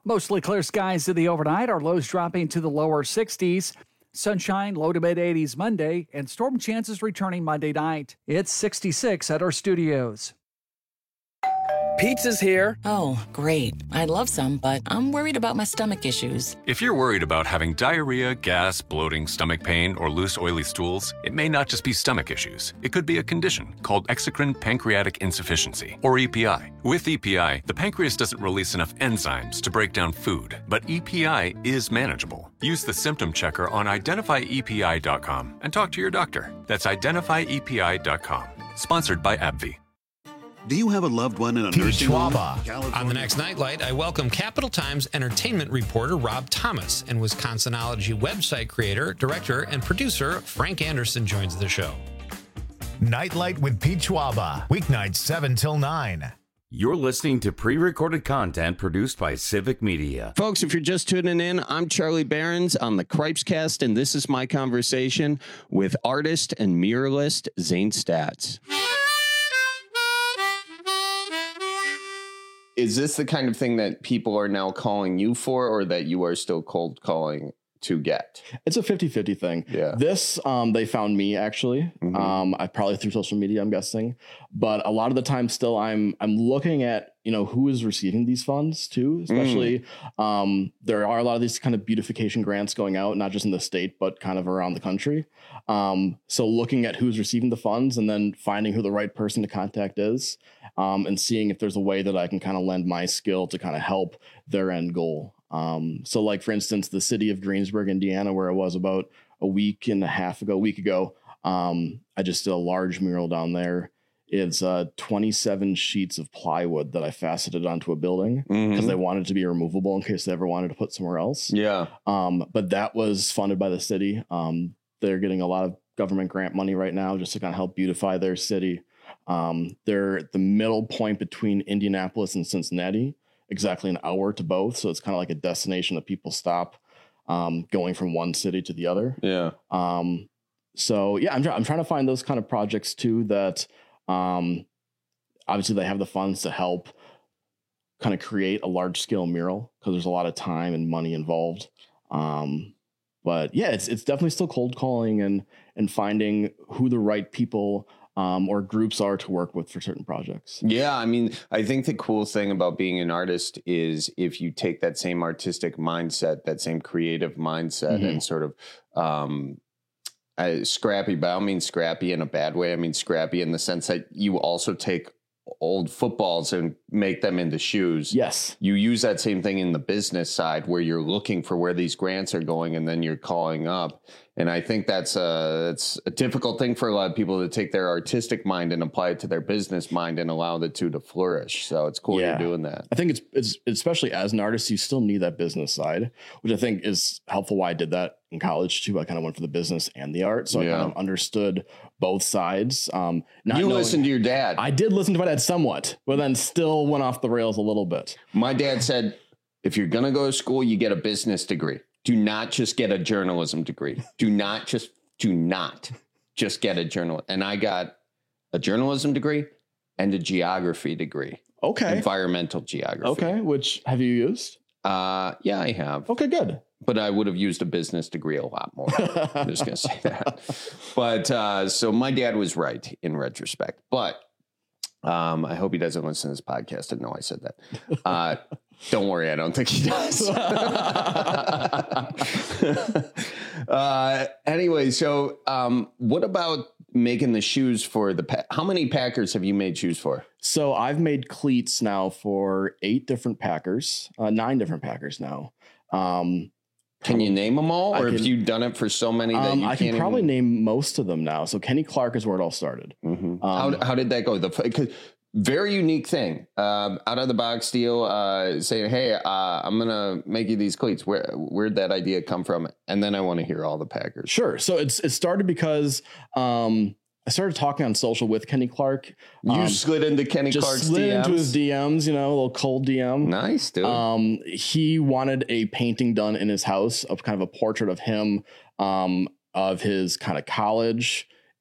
Mostly clear skies in the overnight, our lows dropping to the lower 60s. Sunshine, low to mid 80s Monday, and storm chances returning Monday night. It's 66 at our studios. Pizza's here. Oh, great. I'd love some, but I'm worried about my stomach issues. If you're worried about having diarrhea, gas, bloating, stomach pain, or loose, oily stools, it may not just be stomach issues. It could be a condition called exocrine pancreatic insufficiency, or EPI. With EPI, the pancreas doesn't release enough enzymes to break down food, but EPI is manageable. Use the symptom checker on identifyepi.com and talk to your doctor. That's identifyepi.com. Sponsored by AbbVie. Do you have a loved one in a nursing home? On the next Nightlight, I welcome Capital Times entertainment reporter Rob Thomas and Wisconsinology website creator, director, and producer Frank Anderson joins the show. Nightlight with Pete Schwaba, weeknights 7 till 9. You're listening to pre-recorded content produced by Civic Media. Folks, if you're just tuning in, I'm Charlie Behrens on the Cripescast, and this is my conversation with artist and muralist Zane Stats. Is this the kind of thing that people are now calling you for, or that you are still cold calling to get? It's a 50-50 thing. Yeah. This, they found me actually. I probably through social media, I'm guessing. But a lot of the time still I'm looking at, who is receiving these funds too, especially there are a lot of these kind of beautification grants going out, not just in the state, but kind of around the country. So looking at who's receiving the funds and then finding who the right person to contact is, and seeing if there's a way that I can kind of lend my skill to kind of help their end goal. So like, for instance, the city of Greensburg, Indiana, where I was about a week ago, I just did a large mural down there. It's 27 sheets of plywood that I faceted onto a building because they wanted it to be removable in case they ever wanted to put somewhere else. Yeah. But that was funded by the city. They're getting a lot of government grant money right now just to kind of help beautify their city. They're at the middle point between Indianapolis and Cincinnati, exactly an hour to both. So it's kind of like a destination that people stop going from one city to the other. Yeah. So yeah, I'm trying to find those kind of projects too that obviously they have the funds to help kind of create a large scale mural because there's a lot of time and money involved. But yeah, it's definitely still cold calling and finding who the right people or groups are to work with for certain projects. Yeah, I mean, I think the cool thing about being an artist is if you take that same artistic mindset, that same creative mindset, and sort of scrappy, but I don't mean scrappy in a bad way. I mean scrappy in the sense that you also take old footballs and make them into shoes. Yes. You use that same thing in the business side where you're looking for where these grants are going and then you're calling up. And I think that's a difficult thing for a lot of people to take their artistic mind and apply it to their business mind and allow the two to flourish. So it's cool you're doing that. I think it's especially as an artist, you still need that business side, which I think is helpful. Why I did that in college too. I kind of went for the business and the art. So I kind of understood both sides. You listened to your dad. I did listen to my dad somewhat, but then still went off the rails a little bit. My dad said, if you're going to go to school, you get a business degree. Do not just get a journalism degree. Do not just get a journal. And I got a journalism degree and a geography degry. Okay. Environmental geography. Okay. Which have you used? Yeah, I have. Okay, good. But I would have used a business degree a lot more. I'm just going to say that. But so my dad was right in retrospect. But I hope he doesn't listen to this podcast and know I said that. Don't worry, I don't think he does. Anyway, so what about making the shoes for how many Packers have you made shoes for? So I've made cleats now for 9 different Packers now. Can you name them all, or have you done it for so many that you can't? I can probably name most of them now. So Kenny Clark is where it all started. How did that go? Very unique thing, out of the box deal, saying, "Hey, I'm gonna make you these cleats." Where'd that idea come from? And then I want to hear all the Packers. Sure. So it started because I started talking on social with Kenny Clark. You slid into Kenny Clark's slid DMs? into his DMs, a little cold DM. Nice, dude. He wanted a painting done in his house of kind of a portrait of him, of his kind of college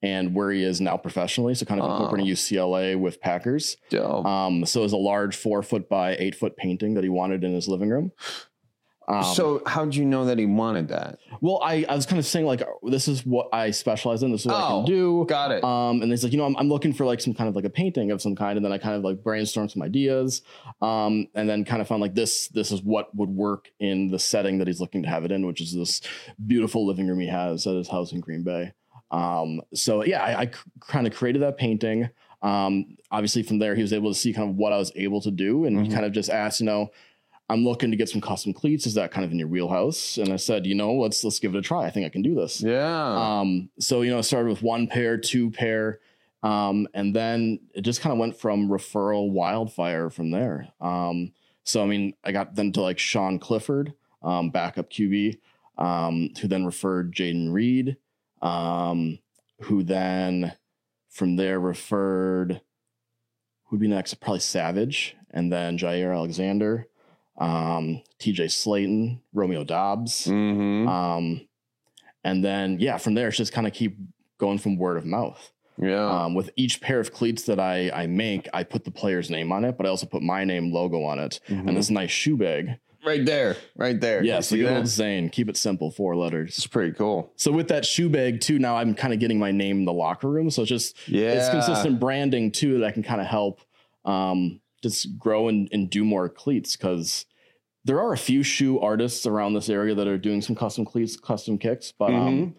and where he is now professionally. So kind of incorporating UCLA with Packers. Dope. So it was a large 4-foot by 8-foot painting that he wanted in his living room. So how'd you know that he wanted that? Well, I was kind of saying like, this is what I specialize in. This is what I can do. Got it. And he's like, I'm looking for like some kind of like a painting of some kind. And then I kind of like brainstormed some ideas. And then kind of found like this is what would work in the setting that he's looking to have it in, which is this beautiful living room he has at his house in Green Bay. So yeah, I kind of created that painting. Obviously from there, he was able to see kind of what I was able to do. And he kind of just asked, I'm looking to get some custom cleats. Is that kind of in your wheelhouse? And I said, let's give it a try. I think I can do this. Yeah. So, I started with 1 pair, 2 pair. And then it just kind of went from referral wildfire from there. So, I mean, I got then to like Sean Clifford, backup QB, who then referred Jaden Reed, who then from there referred, who'd be next? Probably Savage, and then Jair Alexander. TJ Slayton, Romeo Dobbs. And then, from there, it's just kind of keep going from word of mouth. Yeah. With each pair of cleats that I make, I put the player's name on it, but I also put my name logo on it and this nice shoe bag. Right there. Yeah. So good old Zane, keep it simple, 4 letters. It's pretty cool. So with that shoe bag too, now I'm kind of getting my name in the locker room. So it's just, it's consistent branding too, that can kind of help, just grow and do more cleats. 'Cause there are a few shoe artists around this area that are doing some custom cleats, custom kicks, but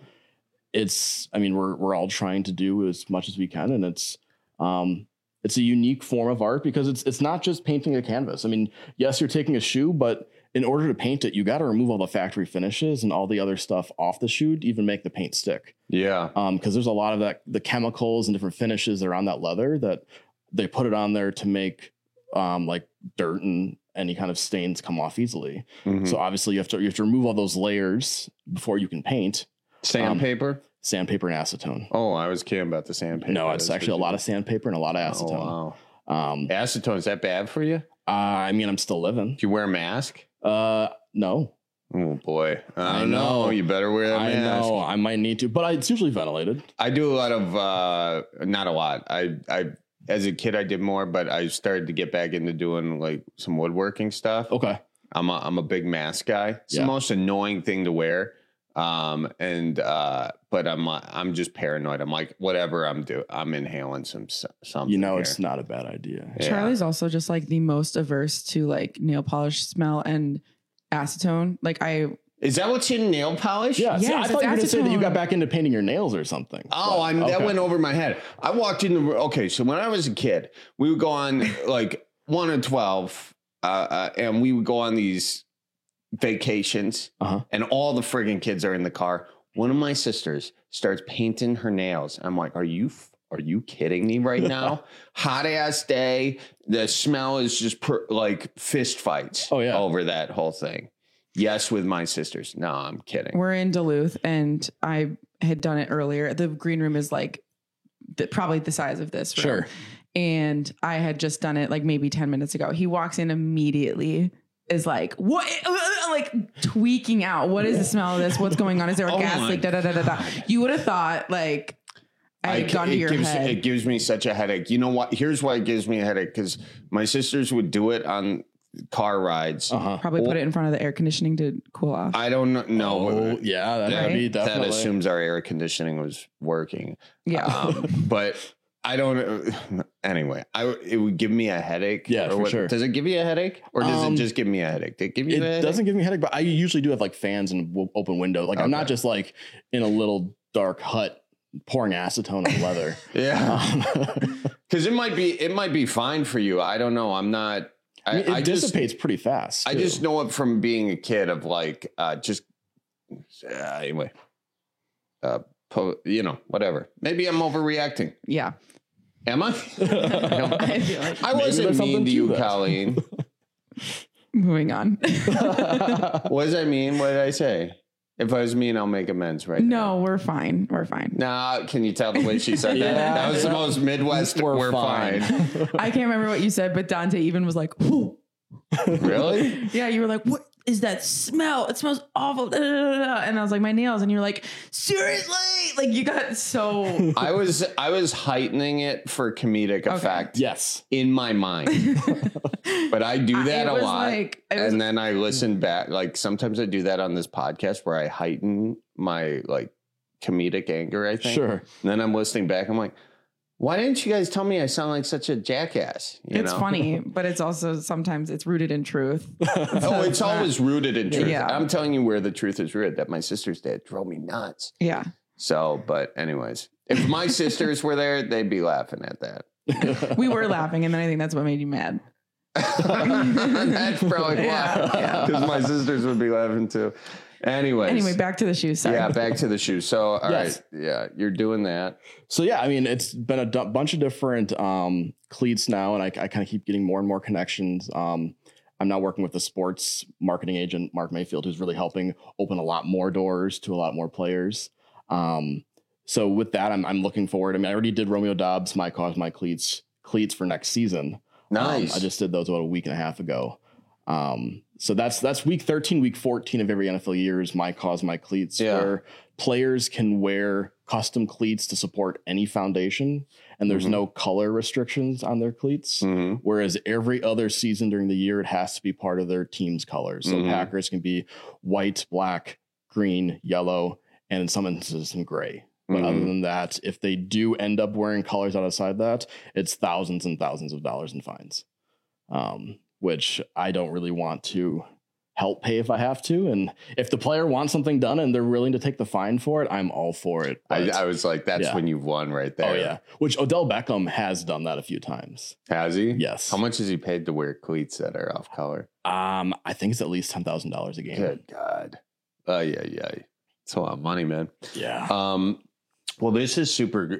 we're all trying to do as much as we can, and it's a unique form of art because it's not just painting a canvas. I mean, yes, you're taking a shoe, but in order to paint it, you got to remove all the factory finishes and all the other stuff off the shoe to even make the paint stick. Yeah. Because there's a lot of the chemicals and different finishes that are on that leather that they put it on there to make like dirt and any kind of stains come off easily. So obviously you have to remove all those layers before you can paint. Sandpaper and acetone. Oh, I was kidding about the sandpaper. No, it's actually a lot of sandpaper and a lot of acetone. Oh, wow. Acetone, is that bad for you? I'm still living. Do you wear a mask? No. Oh boy. I know. You better wear a mask. I know. I might need to, but it's usually ventilated. I do a lot of, not a lot. I as a kid, I did more, but I started to get back into doing like some woodworking stuff. Okay. I'm a big mask guy. It's the most annoying thing to wear. But I'm just paranoid. I'm like, whatever I'm inhaling something. It's not a bad idea. Yeah. Charlie's also just like the most averse to like nail polish smell and acetone. Is that what's in nail polish? Yeah. Yes, I thought you were going to say that you got back into painting your nails or something. Oh, that went over my head. I walked in so when I was a kid, we would go on like 1 and 12, and we would go on these vacations, and all the friggin' kids are in the car. One of my sisters starts painting her nails. I'm like, are you kidding me right now? Hot ass day. The smell is just like fist fights over that whole thing. Yes, with my sisters. No, I'm kidding. We're in Duluth, and I had done it earlier. The green room is like probably the size of this room. Sure. And I had just done it like maybe 10 minutes ago. He walks in immediately, is like, what? Like tweaking out. What is the smell of this? What's going on? Is there a gas leak? You would have thought like I had gone to your head. It gives me such a headache. You know what? Here's why it gives me a headache, because my sisters would do it on car rides. Probably put it in front of the air conditioning to cool off. I don't know. Oh, yeah, that'd be definitely. That assumes our air conditioning was working. Yeah. But I don't. Anyway, it would give me a headache. Yeah, for sure. Does it give you a headache, or does it just give me a headache? It doesn't give me a headache, but I usually do have like fans and open windows. Like I'm not just like in a little dark hut pouring acetone on leather. Yeah, because it might be fine for you. I don't know. I'm not. It dissipates pretty fast. I just know it from being a kid of like anyway. Whatever. Maybe I'm overreacting. Yeah. Am I? I feel like I wasn't mean to you, Colleen. Moving on. What does that mean? What did I say? If I was mean, I'll make amends right now. No, we're fine. We're fine. Nah, can you tell the way she said that? That was the most Midwest, we're fine. I can't remember what you said, but Dante even was like, whoo. Really? Yeah, you were like, what? is that smell? It smells awful. And I was like, my nails. And you're like, seriously? Like, you got so. I was heightening it for comedic effect. Yes. In my mind. But I do that a lot. And then I listen back. Like, sometimes I do that on this podcast where I heighten my, like, comedic anger, I think. Sure. And then I'm listening back. I'm like, why didn't you guys tell me I sound like such a jackass? It's funny, but it's also sometimes it's rooted in truth. Oh, it's always rooted in truth. Yeah. I'm telling you where the truth is rooted, that my sister's dad drove me nuts. Yeah. So, but anyways, if my sisters were there, they'd be laughing at that. We were laughing, and then I think that's what made you mad. That's probably why. Because my sisters would be laughing too. Anyway, back to the shoes. Sorry. Yeah, back to the shoes. So, all Yes. right. Yeah, you're doing that. So yeah, I mean, it's been a bunch of different cleats now, and I kind of keep getting more and more connections. I'm now working with the sports marketing agent, Mark Mayfield, who's really helping open a lot more doors to a lot more players. So with that, I'm looking forward. I mean, I already did Romeo Dobbs, My Cause, My Cleats for next season. Nice. I just did those about a week and a half ago. So that's week 13, week 14 of every NFL year is My Cause, My Cleats, where players can wear custom cleats to support any foundation, and there's no color restrictions on their cleats. Whereas every other season during the year, it has to be part of their team's colors. So Packers can be white, black, green, yellow, and in some instances some gray. But other than that, if they do end up wearing colors outside that, it's thousands and thousands of dollars in fines. Which I don't really want to help pay if I have to. And if the player wants something done and they're willing to take the fine for it, I'm all for it. I was like, that's when you've won right there. Oh, yeah. Which Odell Beckham has done that a few times. Has he? Yes. How much has he paid to wear cleats that are off color? I think it's at least $10,000 a game. Good God. Yeah. It's a lot of money, man. Yeah. Well, this is super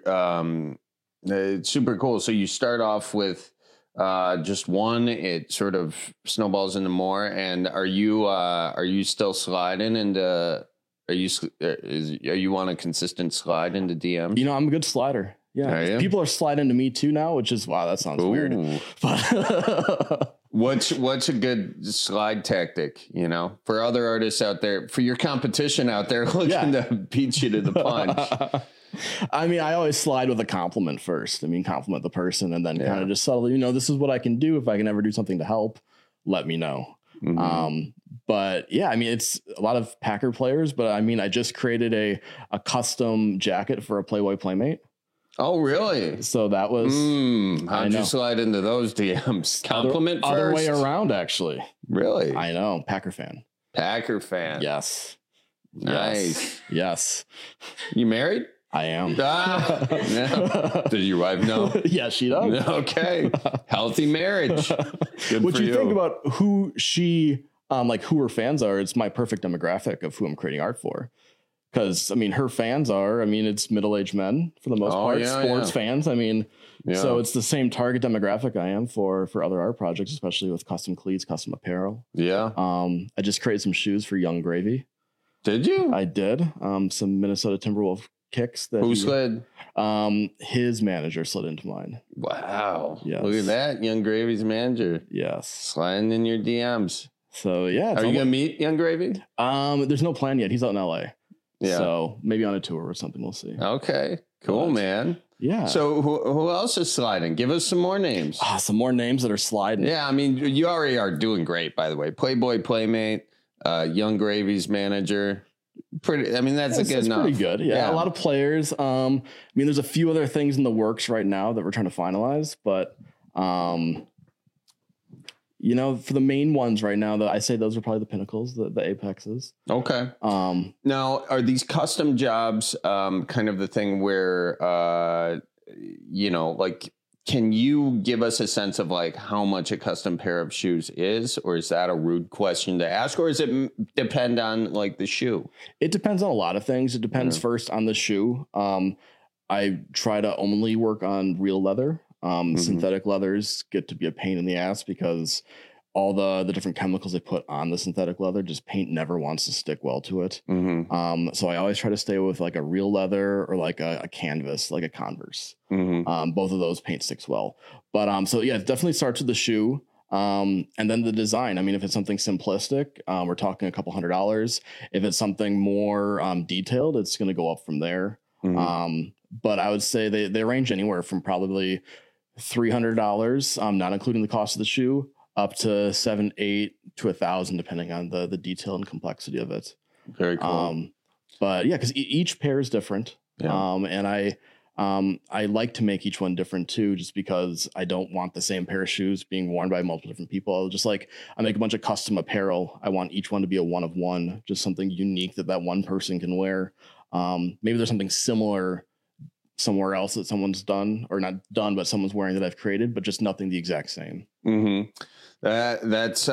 cool. So you start off with just one, it sort of snowballs into more. And are you still sliding into, are you on a consistent slide into DMs? You know, I'm a good slider. Yeah. People are sliding to me too now, which is, wow, that sounds weird. But What's a good slide tactic, you know, for other artists out there, for your competition out there looking to beat you to the punch? I mean, I always slide with a compliment first. I mean, compliment the person and then kind of just subtly, you know, this is what I can do. If I can ever do something to help, let me know. But yeah, I mean, it's a lot of Packer players, but I mean, I just created a custom jacket for a Playboy Playmate. Oh, really? So that was how'd you slide into those DMs? Compliment first? Other way around, actually. Really? I know. Packer fan. Yes. Nice. Yes. You married? I am. Yeah. Does your wife know? Yeah, she does. Okay. Healthy marriage. Good What for you think about who she, who her fans are, it's my perfect demographic of who I'm creating art for. Because, I mean, her fans are, it's middle-aged men for the most part, sports fans. I mean, so it's the same target demographic I am for other art projects, especially with custom cleats, custom apparel. Yeah. I just created some shoes for Young Gravy. Did you? I did. Some Minnesota Timberwolf kicks. Who slid? His manager slid into mine. Wow. Yes. Look at that. Young Gravy's manager. Yes. Sliding in your DMs. So, yeah. Are you going to meet Young Gravy? There's no plan yet. He's out in LA. Yeah. So maybe on a tour or something. We'll see. Okay. Cool, man. Yeah. So who else is sliding? Give us some more names. Some more names that are sliding. Yeah. I mean, you already are doing great, by the way. Playboy Playmate, Young Gravy's manager. Pretty. I mean, that's good enough. Pretty good. Yeah. A lot of players. I mean, there's a few other things in the works right now that we're trying to finalize, but you know, for the main ones right now, I say those are probably the pinnacles, the apexes. Okay. Now, are these custom jobs kind of the thing where, you know, like, can you give us a sense of like how much a custom pair of shoes is, or is that a rude question to ask, or does it depend on like the shoe? It depends on a lot of things. It depends first on the shoe. I try to only work on real leather. Synthetic leathers get to be a pain in the ass because all the different chemicals they put on the synthetic leather, just paint never wants to stick well to it. So I always try to stay with like a real leather or like a canvas, like a Converse. Both of those paint sticks well. But so yeah, it definitely starts with the shoe. And then the design. I mean, if it's something simplistic, we're talking a couple $100. If it's something more detailed, it's going to go up from there. But I would say they range anywhere from probably $300, not including the cost of the shoe, up to $700, $800 to $1,000, depending on the detail and complexity of it. Very cool. But yeah, because each pair is different. Yeah. And I like to make each one different too, just because I don't want the same pair of shoes being worn by multiple different people. Just like I make a bunch of custom apparel, I want each one to be a one of one, just something unique that one person can wear. Maybe there's something similar somewhere else that someone's done, or not done, but someone's wearing that I've created, but just nothing the exact same. That's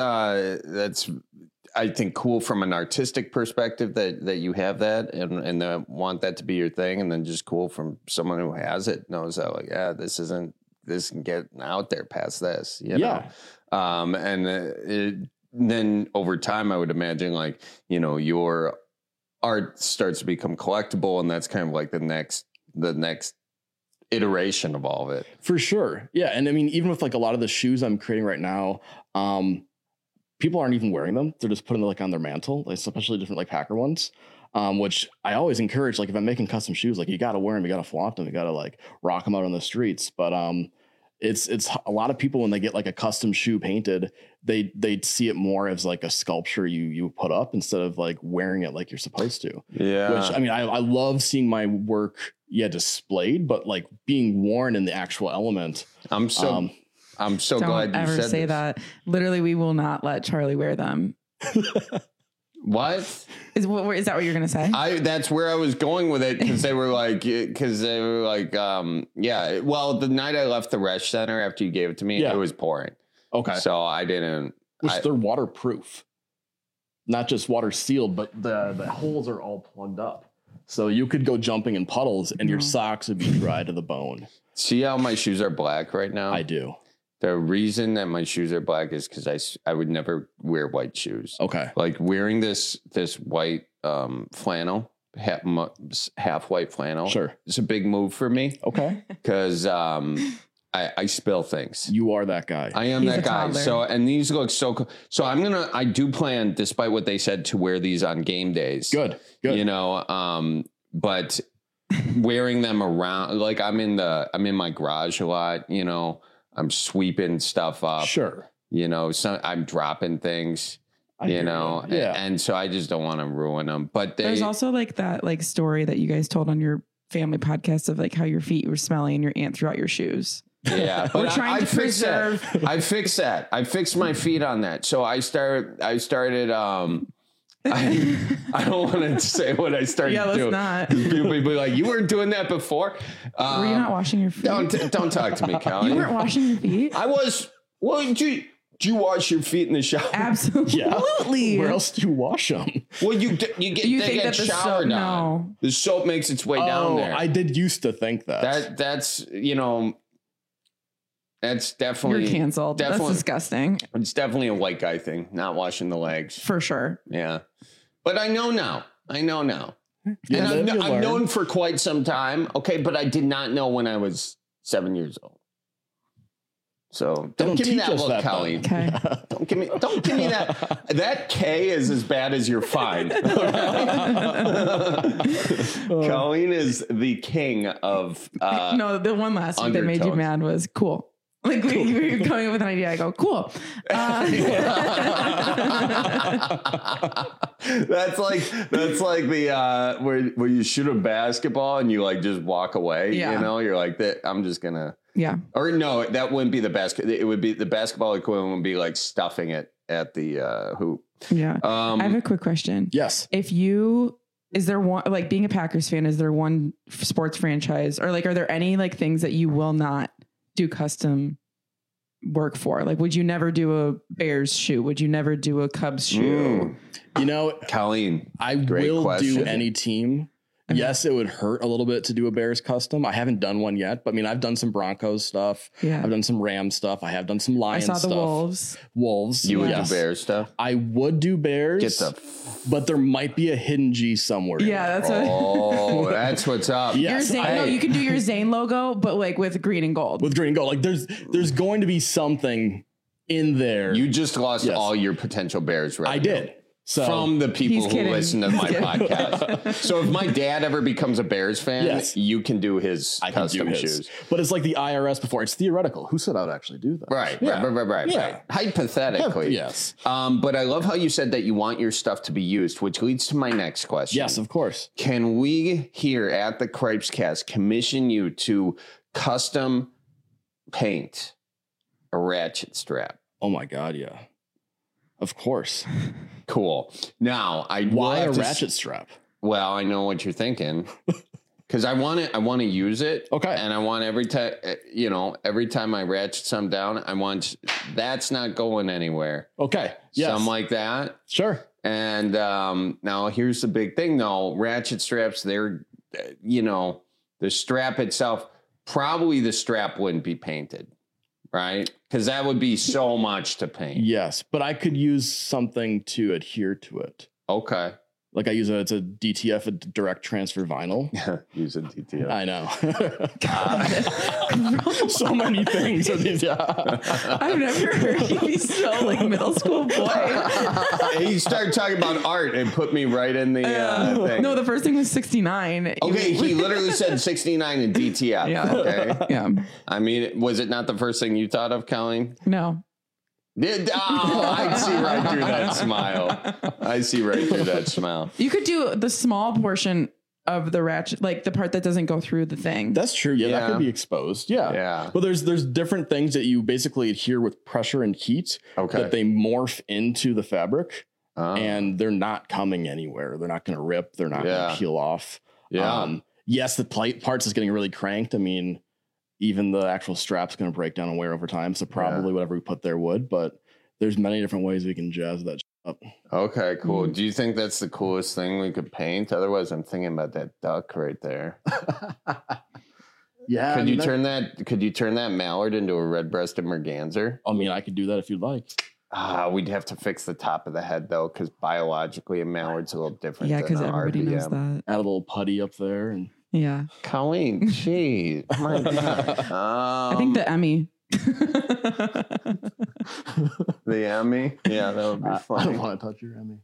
I think cool from an artistic perspective that you have that and want that to be your thing, and then just cool from someone who has it, knows that like, yeah, this can get out there past this, you know? Then over time I would imagine, like, you know, your art starts to become collectible, and that's kind of like the next iteration of all of it. For sure. Yeah. And I mean, even with like a lot of the shoes I'm creating right now, people aren't even wearing them. They're just putting them like on their mantle, like, especially different like Packer ones, which I always encourage. Like if I'm making custom shoes, like you got to wear them, you got to flaunt them, you got to like rock them out on the streets. But it's a lot of people when they get like a custom shoe painted, they see it more as like a sculpture you put up instead of like wearing it like you're supposed to. Yeah. Which I mean, I love seeing my work displayed, but like being worn in the actual element. I'm so glad you ever said say this. that. Literally, we will not let Charlie wear them. What is that what you're gonna say? That's where I was going with it, because they were like, yeah. Well, the night I left the Resch Center after you gave it to me, it was pouring. Okay, so I didn't. They're waterproof, not just water sealed, but the holes are all plugged up, so you could go jumping in puddles and your socks would be dry to the bone. See how my shoes are black right now? I do. The reason that my shoes are black is because I would never wear white shoes. Okay. Like wearing this white flannel, half white flannel. Sure. It's a big move for me. Okay. Because I spill things. You are that guy. I am that guy. So, and these look so cool. So I do plan, despite what they said, to wear these on game days. Good. You know, but wearing them around, like I'm in my garage a lot, you know, I'm sweeping stuff up. Sure. You know, I'm dropping things, you know, and so I just don't want to ruin them. But there's also like that like story that you guys told on your family podcast of like how your feet were smelling and your aunt threw out your shoes. Yeah, but we're trying to preserve. I fixed that. I fixed my feet on that. So I started. I don't want to say what I started doing. Not. People will be like, you weren't doing that before. Were you not washing your feet? Don't talk to me, Callie. You weren't washing your feet? I was. Well, do you wash your feet in the shower? Absolutely. Where else do you wash them? Well, they get showered on. No. The soap makes its way down there. I did used to think that. That's you know. That's definitely... You're canceled. That's disgusting. It's definitely a white guy thing, not washing the legs. For sure. Yeah. But I know now. And I've known for quite some time. Okay, but I did not know when I was 7 years old. So don't give me that look, Colleen. Okay. Don't give me that. That K is as bad as your fine. Colleen is the king of no, the one last week that made you mad was cool. Like we were coming up with an idea. I go, cool. That's like the where you shoot a basketball and you like just walk away. Yeah. You know, you're like that. I'm just gonna. Yeah. Or no, that wouldn't be the basket. It would be the basketball equivalent would be like stuffing it at the hoop. Yeah. I have a quick question. Yes. Is there one, like being a Packers fan, is there one sports franchise or like, are there any like things that you will not do custom work for? Like, would you never do a Bears shoe? Would you never do a Cubs shoe? You know, Colleen, I will do any team. Okay. Yes, it would hurt a little bit to do a Bears custom. I haven't done one yet, but I mean, I've done some Broncos stuff. Yeah. I've done some Rams stuff. I have done some Lions stuff. I saw the Wolves. Wolves. You would do Bears stuff? I would do Bears. But there might be a hidden G somewhere. Yeah, that's that's what's up. Yes, you can do your Zane logo, but like with green and gold. With green and gold. Like there's going to be something in there. You just lost all your potential Bears revenue. I did. So from the people who listen to my podcast. So if my dad ever becomes a Bears fan, you can do his custom shoes. But it's like the IRS before. It's theoretical. Who said I would actually do that? Right. Hypothetically. Yes. But I love how you said that you want your stuff to be used, which leads to my next question. Yes, of course. Can we here at the Cripescast commission you to custom paint a ratchet strap? Oh my God, yeah. Of course. Cool. Now, why a ratchet strap? Well, I know what you're thinking. Because I want to use it. Okay. And I want every time I ratchet some down, I want that's not going anywhere. Okay. Yes. Something like that. Sure. And now here's the big thing though. Ratchet straps, they're, the strap itself, probably the strap wouldn't be painted. Right? Because that would be so much to paint. Yes, but I could use something to adhere to it. Okay. Like it's a DTF, a direct transfer vinyl. Use a DTF. I know. So many things. I've never heard you be so like middle school boy. He started talking about art and put me right in the thing. No, the first thing was 69. Okay, he literally said 69 and DTF. Yeah. Okay. Yeah. I mean, was it not the first thing you thought of, Colleen? No. I see right through that smile. You could do the small portion of the ratchet, like the part that doesn't go through the thing. That's true. Yeah, that could be exposed. Yeah. But there's different things that you basically adhere with pressure and heat that they morph into the fabric, and they're not coming anywhere. They're not going to rip. They're not going to peel off. Yeah. Yes, the parts is getting really cranked. I mean, even the actual strap's going to break down and wear over time. So probably whatever we put there would, but there's many different ways we can jazz that up. Okay, cool. Do you think that's the coolest thing we could paint? Otherwise, I'm thinking about that duck right there. Yeah. Could you turn that mallard into a red-breasted merganser? I mean, I could do that if you'd like. We'd have to fix the top of the head though, because biologically a mallard's a little different. Yeah, because everybody knows that. Add a little putty up there and. Yeah. Colleen, jeez. My God. I think the Emmy. The Emmy? Yeah, that would be funny. I don't want to touch your Emmy.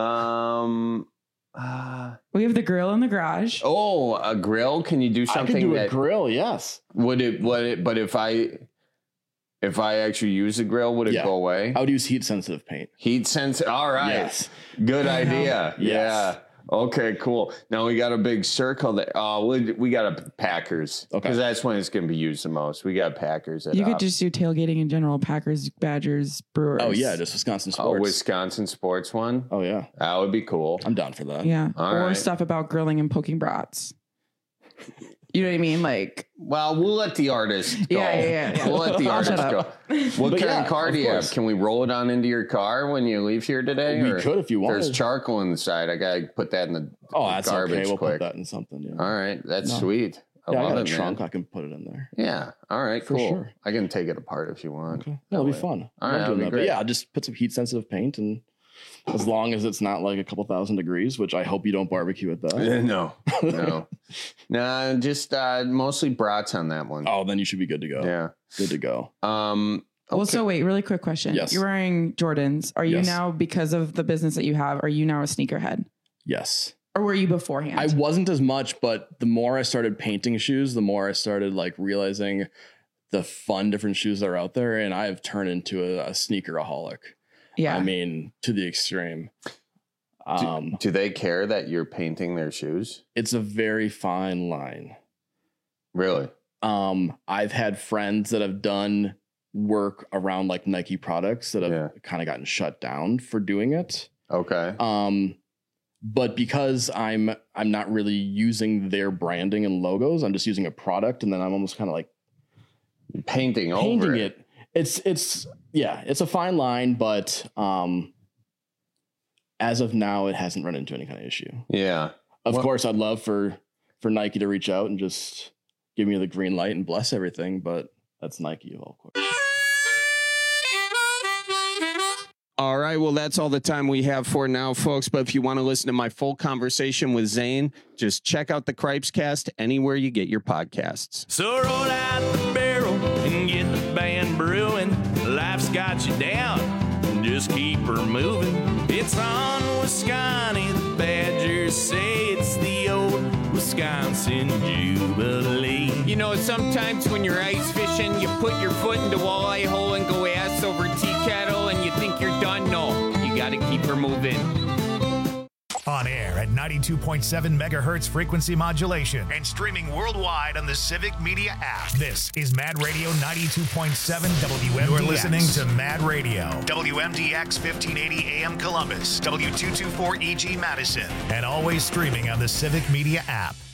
We have the grill in the garage. Oh, a grill? Can you do something? I can do a grill, yes. But if I actually use the grill, would it go away? I would use heat sensitive paint. Heat sensitive. All right. Yes. Good idea. Yes. Yeah. Okay, cool. Now we got a big circle there. We got a Packers. Okay. Because that's when it's going to be used the most. We got Packers. You could just do tailgating in general. Packers, Badgers, Brewers. Oh, yeah. Just Wisconsin sports. Oh, Wisconsin sports one? Oh, yeah. That would be cool. I'm down for that. Yeah. All or right. stuff about grilling and poking brats. You know what I mean? Like, well, we'll let the artist go. Yeah. We'll let the artist go. What kind of car do you have? course. Can we roll it on into your car when you leave here today? We could if you wanted. There's charcoal in the side. I gotta put that in the that's garbage okay. We'll quick. put that in something. Yeah. All right, that's sweet. I got a it, trunk. man. I can put it in there. Yeah. All right. For Cool. sure. I can take it apart if you want. Okay. That'll be fun. All right. That'll be But great. yeah, I'll just put some heat sensitive paint, and as long as it's not like a couple thousand degrees, which I hope you don't barbecue at that. No. Nah, just mostly brats on that one. Oh, then you should be good to go. Yeah. Good to go. Well, so wait, really quick question. Yes. You're wearing Jordans. Are you Yes. now, because of the business that you have, are you now a sneakerhead? Yes. Or were you beforehand? I wasn't as much, but the more I started painting shoes, the more I started like realizing the fun different shoes that are out there, and I've turned into a sneakeraholic. Yeah. I mean, to the extreme. Do they care that you're painting their shoes? It's a very fine line. Really? I've had friends that have done work around like Nike products that have kind of gotten shut down for doing it. Okay. But because I'm not really using their branding and logos, I'm just using a product, and then I'm almost kind of like painting over it. It's a fine line, but as of now, it hasn't run into any kind of issue. Yeah. Of course, I'd love for Nike to reach out and just give me the green light and bless everything, but that's Nike, of course. All right. Well, that's all the time we have for now, folks. But if you want to listen to my full conversation with Zane, just check out the Cripescast anywhere you get your podcasts. So roll out the barrel and get the band brewing. Life's got you down. Just keep her moving. It's on Wisconsin. The Badgers say it's the old Wisconsin Jubilee. You know, sometimes when you're ice fishing, you put your foot in the walleye hole and go ass over tea kettle and you think you're done. No, you got to keep her moving. On air at 92.7 megahertz frequency modulation and streaming worldwide on the Civic Media app. This is Mad Radio 92.7 WMDX. You're listening to Mad Radio, WMDX 1580 AM Columbus, W224 EG Madison, and always streaming on the Civic Media app.